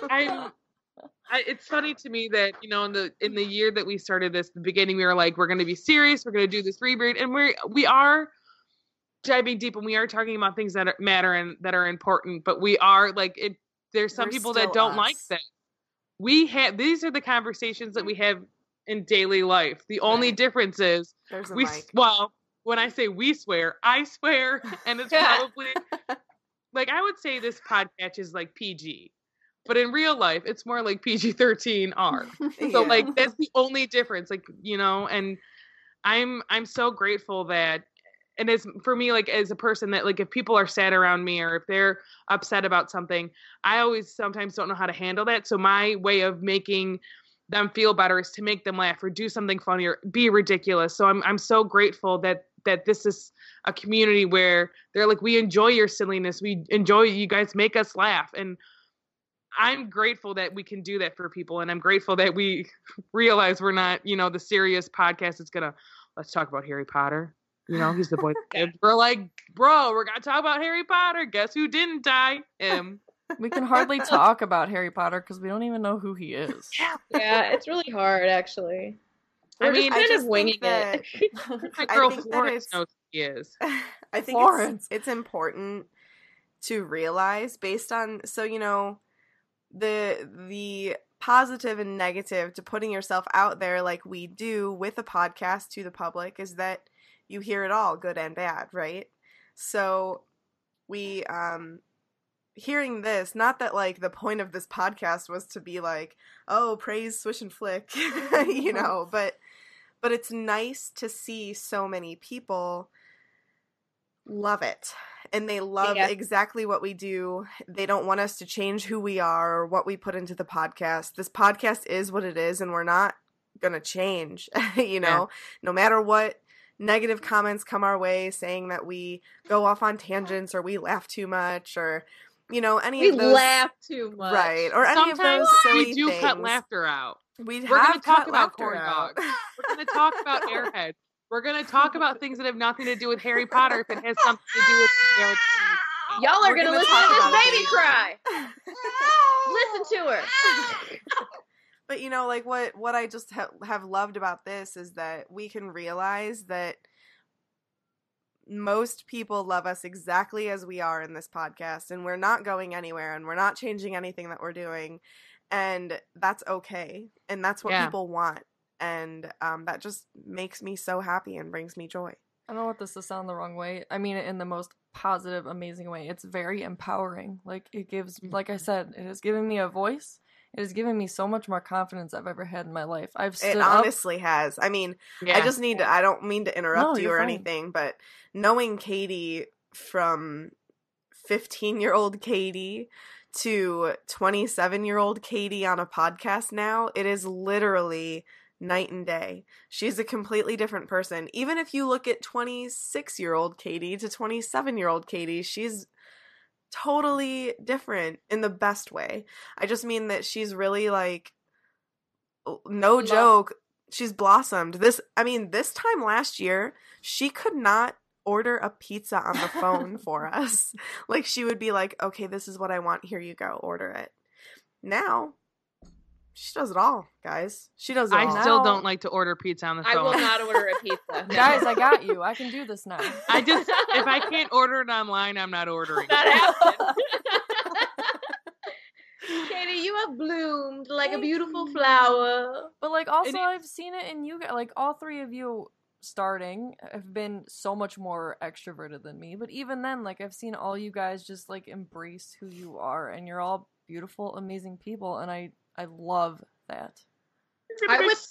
it's funny to me that, you know, in the year that we started this, the beginning, we were like, we're going to be serious. We're going to do this reread. And we are diving deep and we are talking about things that matter and that are important. But we are like, there's some people that don't like that. These are the conversations that we have in daily life. The only difference is when I say we swear, I swear. And it's probably like, I would say this podcast is like PG. But in real life, it's more like PG-13R. So like that's the only difference. Like, you know, and I'm so grateful that, and as for me, like as a person that like if people are sad around me or if they're upset about something, I always sometimes don't know how to handle that. So my way of making them feel better is to make them laugh or do something funny or be ridiculous. So I'm so grateful that this is a community where they're like, we enjoy your silliness. We enjoy you guys make us laugh. And I'm grateful that we can do that for people. And I'm grateful that we realize we're not, you know, the serious podcast that's going to, let's talk about Harry Potter. You know, he's the boy. We're like, bro, we're going to talk about Harry Potter. Guess who didn't die? Him. We can hardly talk about Harry Potter because we don't even know who he is. Yeah, it's really hard, actually. We're just kind of winging it. My girl Florence knows who he is. I think it's important to realize based on, so, you know, the positive and negative to putting yourself out there like we do with a podcast to the public is that you hear it all, good and bad, right? So we hearing this, not that like the point of this podcast was to be like, oh, praise Swish and Flick, you know, but it's nice to see so many people love it. And they love exactly what we do. They don't want us to change who we are or what we put into the podcast. This podcast is what it is, and we're not going to change, you know, no matter what negative comments come our way saying that we go off on tangents or we laugh too much or, you know, any of those. We laugh too much. Right. Or any Sometimes of those silly we do things. cut laughter out. We'd We're going have to talk cut about laughter corn out. dogs. We're going to talk about Airheads. We're going to talk about things that have nothing to do with Harry Potter if it has something to do with the Harry Potter. Y'all are We're gonna gonna listen talk to this about baby it. cry. Listen to her. But you know, like what I just have loved about this is that we can realize that most people love us exactly as we are in this podcast, and we're not going anywhere, and we're not changing anything that we're doing, and that's okay, and that's what people want, and that just makes me so happy and brings me joy. I don't want this to sound the wrong way. I mean it in the most positive, amazing way. It's very empowering. Like, it gives, like I said, it has given me a voice. It has given me so much more confidence I've ever had in my life. I've stood It honestly has. I mean, I just need to, I don't mean to interrupt you or fine. anything, but knowing Katie from 15-year-old Katie to 27-year-old Katie on a podcast now, it is literally night and day. She's a completely different person. Even if you look at 26-year-old Katie to 27-year-old Katie, she's totally different in the best way. I just mean that she's really, like, no joke, she's blossomed. This time last year, she could not order a pizza on the phone for us. Like, she would be like, okay, this is what I want, here you go, order it. Now she does it all, guys. She does it all. I still don't like to order pizza on the phone. I will not order a pizza. No. Guys, I got you. I can do this now. If I can't order it online, I'm not ordering it. That happened. Katie, you have bloomed like a beautiful flower. But, like, also I've seen it in you guys. Like, all three of you starting have been so much more extroverted than me. But even then, like, I've seen all you guys just, like, embrace who you are. And you're all beautiful, amazing people. And I love that. I was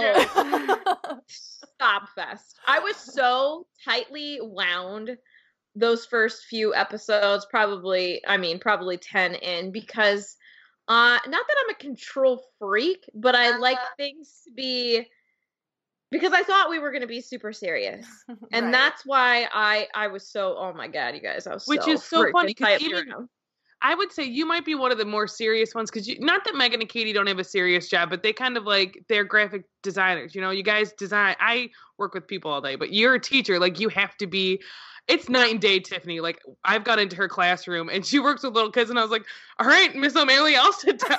so stop fest. I was so tightly wound those first few episodes, probably 10 in, because not that I'm a control freak, but I like things to be, because I thought we were going to be super serious. And that's why I was so, oh my God, you guys, I was Which so is so funny, because tightly even around. I would say you might be one of the more serious ones, because not that Megan and Katie don't have a serious job, but they kind of, like, they're graphic designers. You know, you guys design. I work with people all day, but you're a teacher. Like, you have to be. It's night and day, Tiffany. Like, I've got into her classroom, and she works with little kids, and I was like, all right, Miss O'Malley, I'll sit down.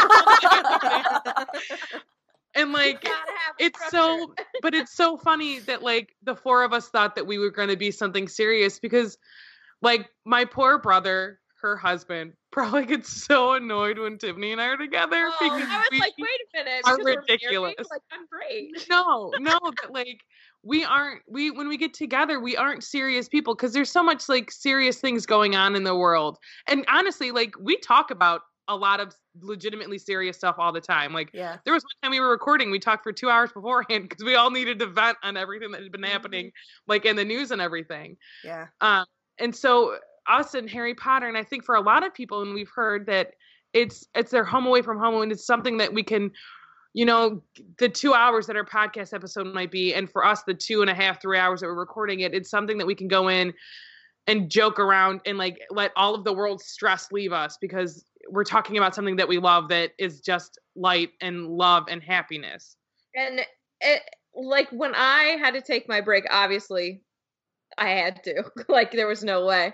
Like, and, like, it's so, but it's so funny that, like, the four of us thought that we were going to be something serious, because, like, my poor brother, her husband, probably gets so annoyed when Tiffany and I are together, because I was like, wait a minute, are because we're ridiculous. married? Like, I'm great. No, but, like, when we get together, we aren't serious people, because there's so much, like, serious things going on in the world. And honestly, like, we talk about a lot of legitimately serious stuff all the time. Like, there was one time we were recording, we talked for 2 hours beforehand, because we all needed to vent on everything that had been happening, like, in the news and everything. Yeah. And so us and Harry Potter, and I think for a lot of people, and we've heard that it's their home away from home, and it's something that we can, you know, the 2 hours that our podcast episode might be, and for us the 2.5, 3 hours that we're recording it, it's something that we can go in and joke around and, like, let all of the world's stress leave us, because we're talking about something that we love, that is just light and love and happiness. And it, like, when I had to take my break, obviously I had to, like, there was no way.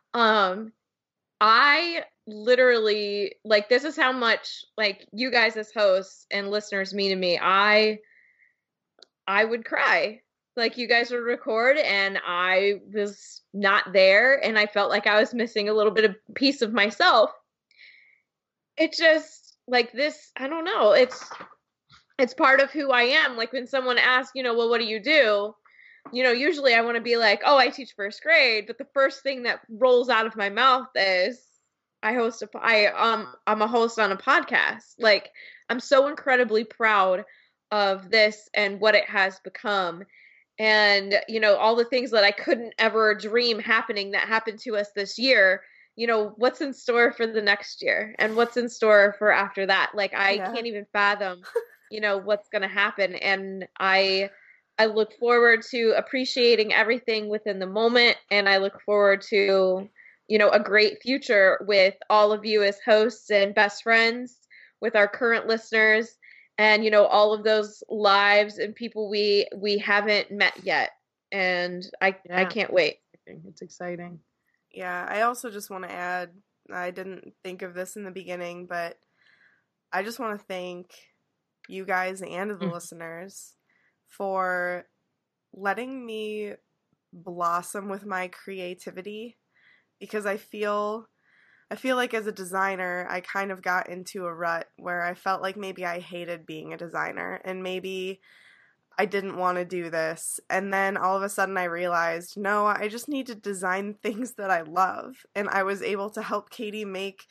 I literally, like, this is how much, like, you guys as hosts and listeners mean to me. I would cry. Like, you guys would record and I was not there, and I felt like I was missing a little bit of piece of myself. It just, like, this, I don't know, it's part of who I am. Like, when someone asks, you know, well, what do? You know, usually I want to be like, oh, I teach first grade, but the first thing that rolls out of my mouth is I'm a host on a podcast. Like, I'm so incredibly proud of this and what it has become. And, you know, all the things that I couldn't ever dream happening that happened to us this year, you know, what's in store for the next year and what's in store for after that. Like, I can't even fathom, you know, what's going to happen. And I look forward to appreciating everything within the moment. And I look forward to, you know, a great future with all of you as hosts and best friends, with our current listeners. and you know, all of those lives and people we haven't met yet, and I can't wait. It's exciting. Yeah, I also just want to add, I didn't think of this in the beginning, but I just want to thank you guys and the listeners for letting me blossom with my creativity, because I feel like as a designer, I kind of got into a rut where I felt like maybe I hated being a designer and maybe I didn't want to do this. And then all of a sudden I realized, no, I just need to design things that I love. And I was able to help Katie make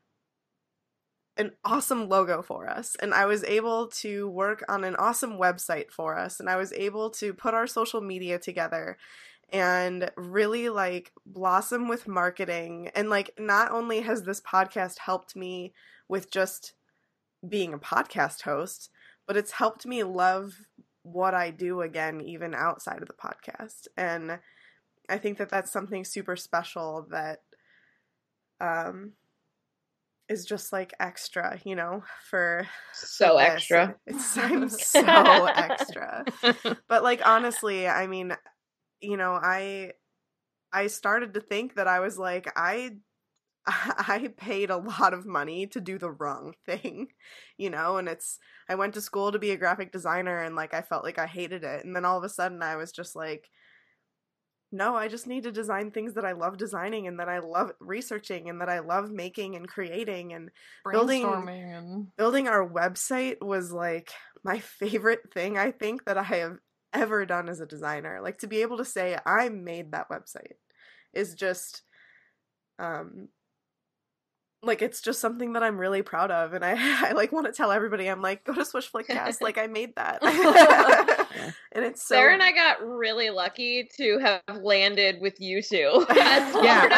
an awesome logo for us. And I was able to work on an awesome website for us. And I was able to put our social media together and really like blossom with marketing. And like, not only has this podcast helped me with just being a podcast host, but it's helped me love what I do again, even outside of the podcast. And I think that that's something super special that is just like extra, you know, for So this. extra. I'm so extra. But like, honestly, I mean, you know, I started to think that I was like, I paid a lot of money to do the wrong thing, you know, and I went to school to be a graphic designer and like I felt like I hated it. And then all of a sudden I was just like, no, I just need to design things that I love designing and that I love researching and that I love making and creating, and building our website was like my favorite thing I think that I have ever done as a designer. Like, to be able to say I made that website is just like, it's just something that I'm really proud of, and I like want to tell everybody, I'm like, go to Swish Flickcast, like I made that. And it's so... Sarah and I got really lucky to have landed with you two. Yeah,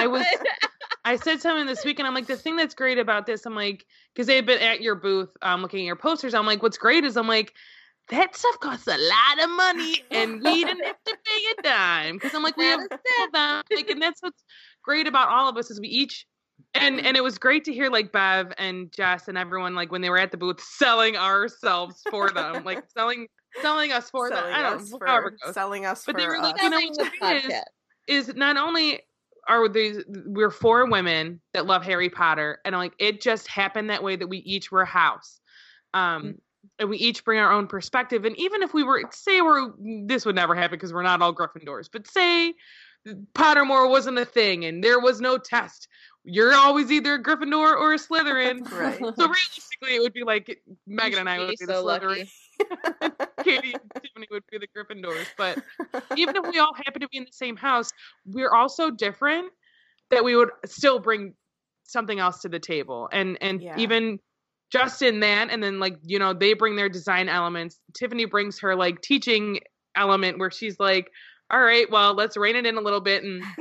I said something this week, and I'm like, the thing that's great about this, I'm like, because they had been at your booth looking at your posters, I'm like, what's great is, I'm like, that stuff costs a lot of money, and we didn't have to pay a dime, because I'm like, we have them, like, and that's what's great about all of us, is we each, and it was great to hear like Bev and Jess and everyone, like when they were at the booth, selling ourselves for them, like selling us for them. I don't know how it goes. Selling us but for they were like, us. you know, the thing is not only are we're 4 women that love Harry Potter, and like it just happened that way, that we each were a house, and we each bring our own perspective. And even if we were, say this would never happen because we're not all Gryffindors, but say Pottermore wasn't a thing and there was no test, you're always either a Gryffindor or a Slytherin. Right. So realistically, it would be like Megan and I would be the Slytherin. Katie and Tiffany would be the Gryffindors. But even if we all happen to be in the same house, we're all so different that we would still bring something else to the table. And even just in that, and then like, you know, they bring their design elements. Tiffany brings her like teaching element where she's like, all right, well, let's rein it in a little bit and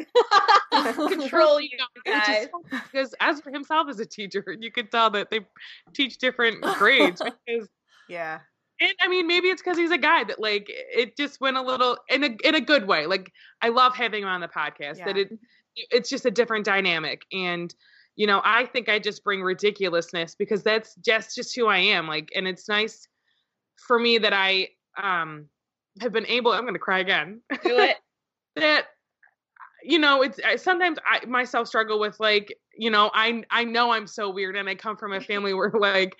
control you guys. Because Ezra himself is a teacher. You could tell that they teach different grades. Because, yeah. And I mean, maybe it's because he's a guy that like it just went a little in a good way. Like, I love having him on the podcast. Yeah. That it's just a different dynamic. And you know, I think I just bring ridiculousness because that's just who I am. Like, and it's nice for me that I have been able, I'm going to cry again. Do it. That, you know, it's sometimes I myself struggle with like, you know, I know I'm so weird, and I come from a family where like,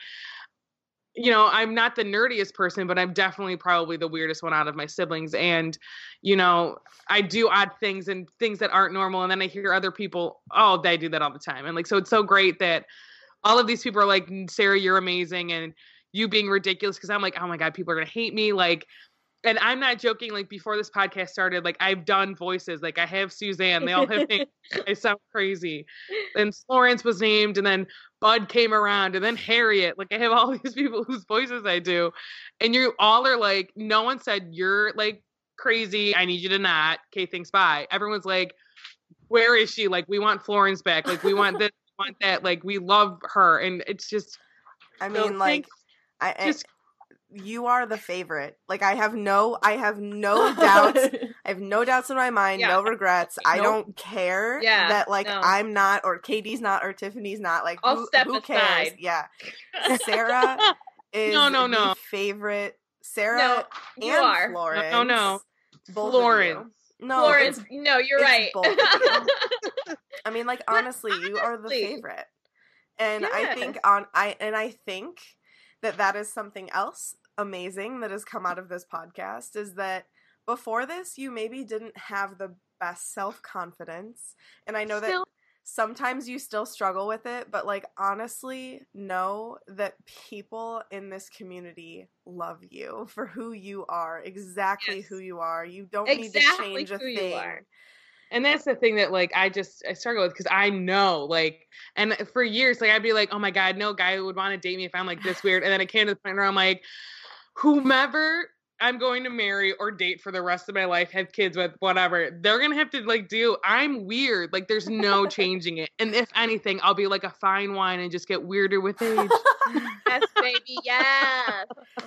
you know, I'm not the nerdiest person, but I'm definitely probably the weirdest one out of my siblings. And, you know, I do odd things and things that aren't normal. And then I hear other people, oh, they do that all the time. And like, so it's so great that all of these people are like, Sarah, you're amazing. And you being ridiculous. Cause I'm like, oh my God, people are going to hate me. Like, and I'm not joking. Like, before this podcast started, like I've done voices, like I have Suzanne, they all have names. I sound crazy. And Florence was named, and then Bud came around, and then Harriet. Like, I have all these people whose voices I do. And you all are like, no one said you're like crazy. I need you to not. Okay, thanks, bye. Everyone's like, where is she? Like, we want Florence back. Like, we want this, we want that. Like, we love her. And it's just, I mean, like, you are the favorite. Like, I have no doubts. I have no doubts in my mind, no regrets. I don't care that like I'm not, or Katie's not, or Tiffany's not. Like, I'll step who aside. cares? Yeah. Sarah is No. the favorite Sarah No, you and are. Florence. No. Both Florence. of you. No, Florence, no, you're it's right. both of you. I mean, like, honestly, you are the honestly. favorite. And I think Yes. I think that is something else amazing that has come out of this podcast, is that before this you maybe didn't have the best self-confidence, and I know that Still- sometimes you still struggle with it, but like, honestly, know that people in this community love you for who you are, exactly Yes. who you are. You don't need to Exactly change a who you thing. are. And that's the thing that, like, I struggle with, because I know, like, and for years, like, I'd be like, oh my God, no guy would want to date me if I'm like this weird. And then it came to the point where I'm like, whomever I'm going to marry or date for the rest of my life, have kids with, whatever, they're going to have to, like, I'm weird. Like, there's no changing it. And if anything, I'll be like a fine wine and just get weirder with age. Yes, baby, yes.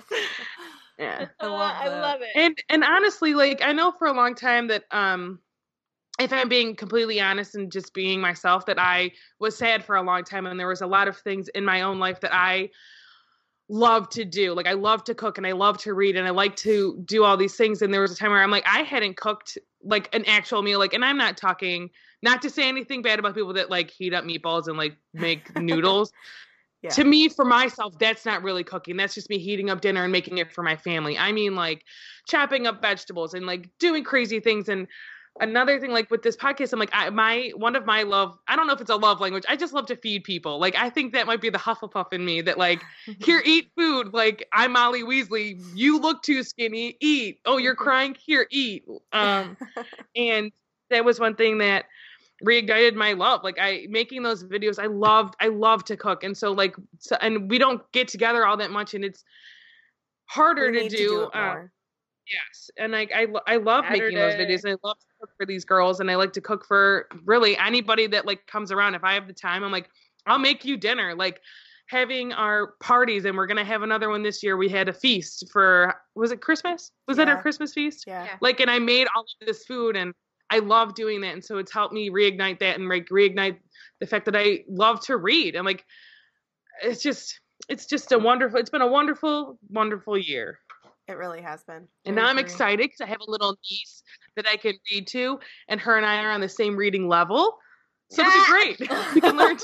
Yeah. I love I that. love it. And honestly, like, I know for a long time that, if I'm being completely honest and just being myself, that I was sad for a long time, and there was a lot of things in my own life that I love to do. Like, I love to cook, and I love to read, and I like to do all these things. And there was a time where I'm like, I hadn't cooked like an actual meal. Like, and I'm not talking, not to say anything bad about people that like heat up meatballs and like make noodles. Yeah. To me, for myself, that's not really cooking. That's just me heating up dinner and making it for my family. I mean, like, chopping up vegetables and like doing crazy things. And another thing, like with this podcast, I'm like, one of my love, I don't know if it's a love language, I just love to feed people. Like, I think that might be the Hufflepuff in me, that like, here, eat food. Like, I'm Molly Weasley. You look too skinny. Eat. Oh, you're crying. Here, eat. And that was one thing that reignited my love. Like, making those videos, I love to cook. And so like, and we don't get together all that much, and it's harder We to need do. it more. Yes. And like, I love making those videos, and I love to cook for these girls, and I like to cook for really anybody that like comes around. If I have the time, I'm like, I'll make you dinner. Like, having our parties, and we're going to have another one this year. We had a feast for, was it Christmas? Was that our Christmas feast? Yeah. Like, and I made all of this food, and I love doing that. And so it's helped me reignite that, and reignite the fact that I love to read. And like, it's been a wonderful, wonderful year. It really has been. And now I'm excited because I have a little niece that I can read to, and her and I are on the same reading level. So it'll be great. We can learn.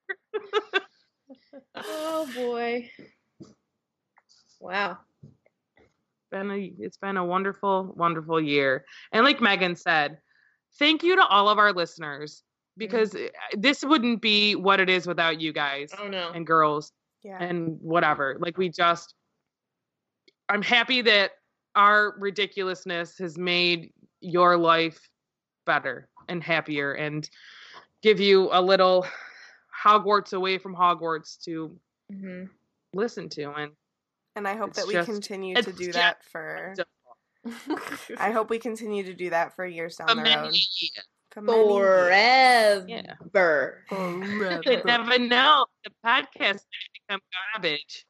Oh boy. Wow. It's been a wonderful, wonderful year. And like Megan said, thank you to all of our listeners, because this wouldn't be what it is without you guys and girls and whatever. Like, I'm happy that our ridiculousness has made your life better and happier, and give you a little Hogwarts away from Hogwarts to listen to. And I hope that we continue to do that for. I hope we continue to do that for years down the road. Forever. Yeah. You never know. The podcast may become garbage.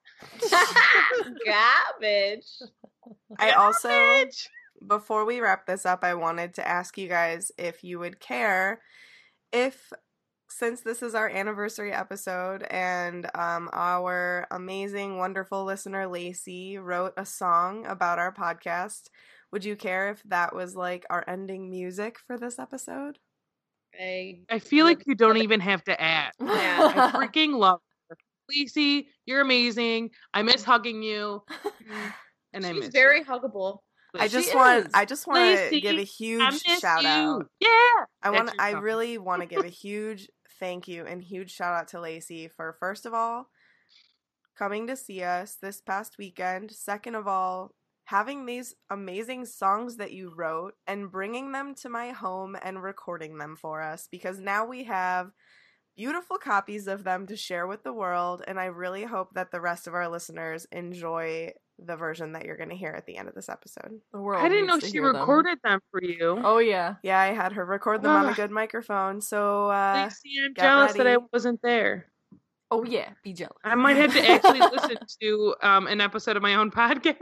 Garbage. I also, before we wrap this up, I wanted to ask you guys if you would care if, since this is our anniversary episode, and our amazing, wonderful listener Lacey wrote a song about our podcast, would you care if that was like our ending music for this episode? I feel like you don't even have to ask. Yeah. I freaking love her. Lacey, you're amazing. I miss hugging you. And I miss She's very huggable. I just want to Lacey, give a I huge miss shout you. out. Yeah. I really want to give a huge thank you and huge shout out to Lacey for, first of all, coming to see us this past weekend. Second of all, having these amazing songs that you wrote and bringing them to my home and recording them for us, because now we have beautiful copies of them to share with the world, and I really hope that the rest of our listeners enjoy the version that you're going to hear at the end of this episode. The world I didn't know needs to she hear recorded them for you. Oh, yeah. Yeah, I had her record them on a good microphone, so Lacey, I'm get jealous that I ready. wasn't there. Oh, yeah. Be jealous. I might have to actually listen to an episode of my own podcast.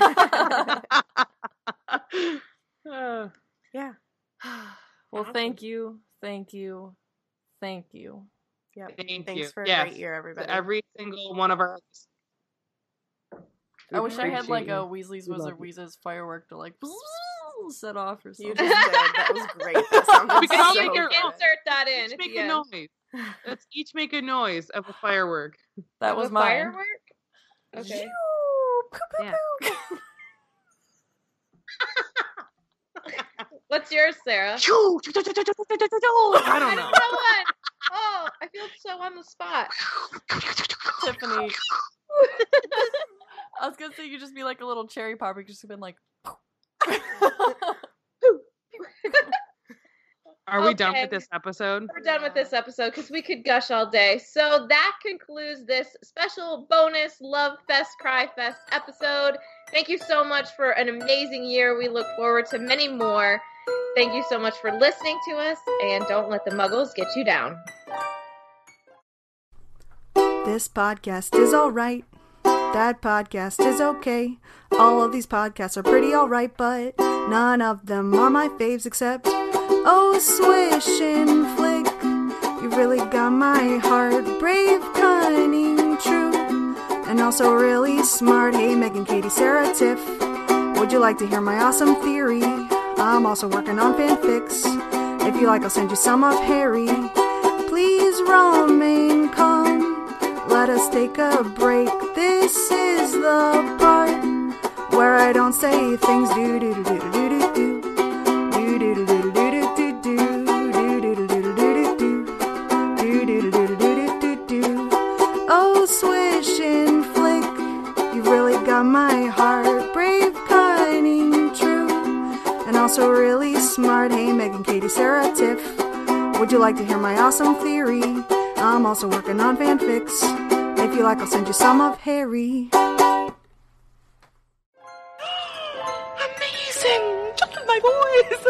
Yeah. Well, thank you. Thank you. Thank you. Yep. Thanks Thanks for a Yes. great year, everybody. To every single one of our I wish I had like a appreciate Weasley's We Wizard love you. Wheezes firework to like set off or You something. just did. That was great. That sounded We can all so make our good. own. Insert that in Each at make the a end. noise. Let's each make a noise of a firework. That Of was a mine. firework? Okay. Yeah. What's yours, Sarah? I don't know. know what. Oh, I feel so on the spot. Tiffany. I was gonna say you just be like a little cherry popper, just been like. Are we done Okay. with this episode? We're done with this episode because we could gush all day. So that concludes this special bonus Love Fest Cry Fest episode. Thank you so much for an amazing year. We look forward to many more. Thank you so much for listening to us, and don't let the muggles get you down. This podcast is alright. That podcast is okay. All of these podcasts are pretty alright, but none of them are my faves except Oh Swish and Flick. You really got my heart. Brave, cunning, true, and also really smart. Hey Megan, Katie, Sarah, Tiff. Would you like to hear my awesome theory? I'm also working on fanfics. If you like, I'll send you some of Harry. Please, Roman, come. Let us take a break. This is the part where I don't say things do do do do do do do do do do do do do do. Oh, Swish and Flick, you've really got my heart. Brave, cunning, true, and also really smart. Hey Megan, Katie, Sarah, Tiff. Would you like to hear my awesome theory? I'm also working on fanfics. If you like, I'll send you some of Harry. Amazing! Just my voice!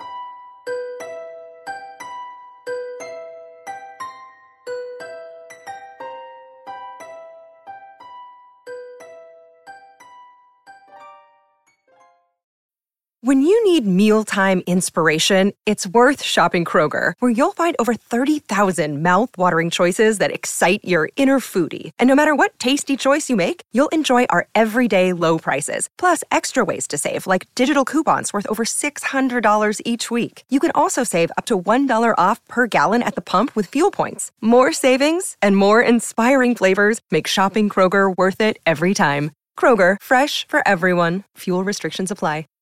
When you need mealtime inspiration, it's worth shopping Kroger, where you'll find over 30,000 mouth-watering choices that excite your inner foodie. And no matter what tasty choice you make, you'll enjoy our everyday low prices, plus extra ways to save, like digital coupons worth over $600 each week. You can also save up to $1 off per gallon at the pump with fuel points. More savings and more inspiring flavors make shopping Kroger worth it every time. Kroger, fresh for everyone. Fuel restrictions apply.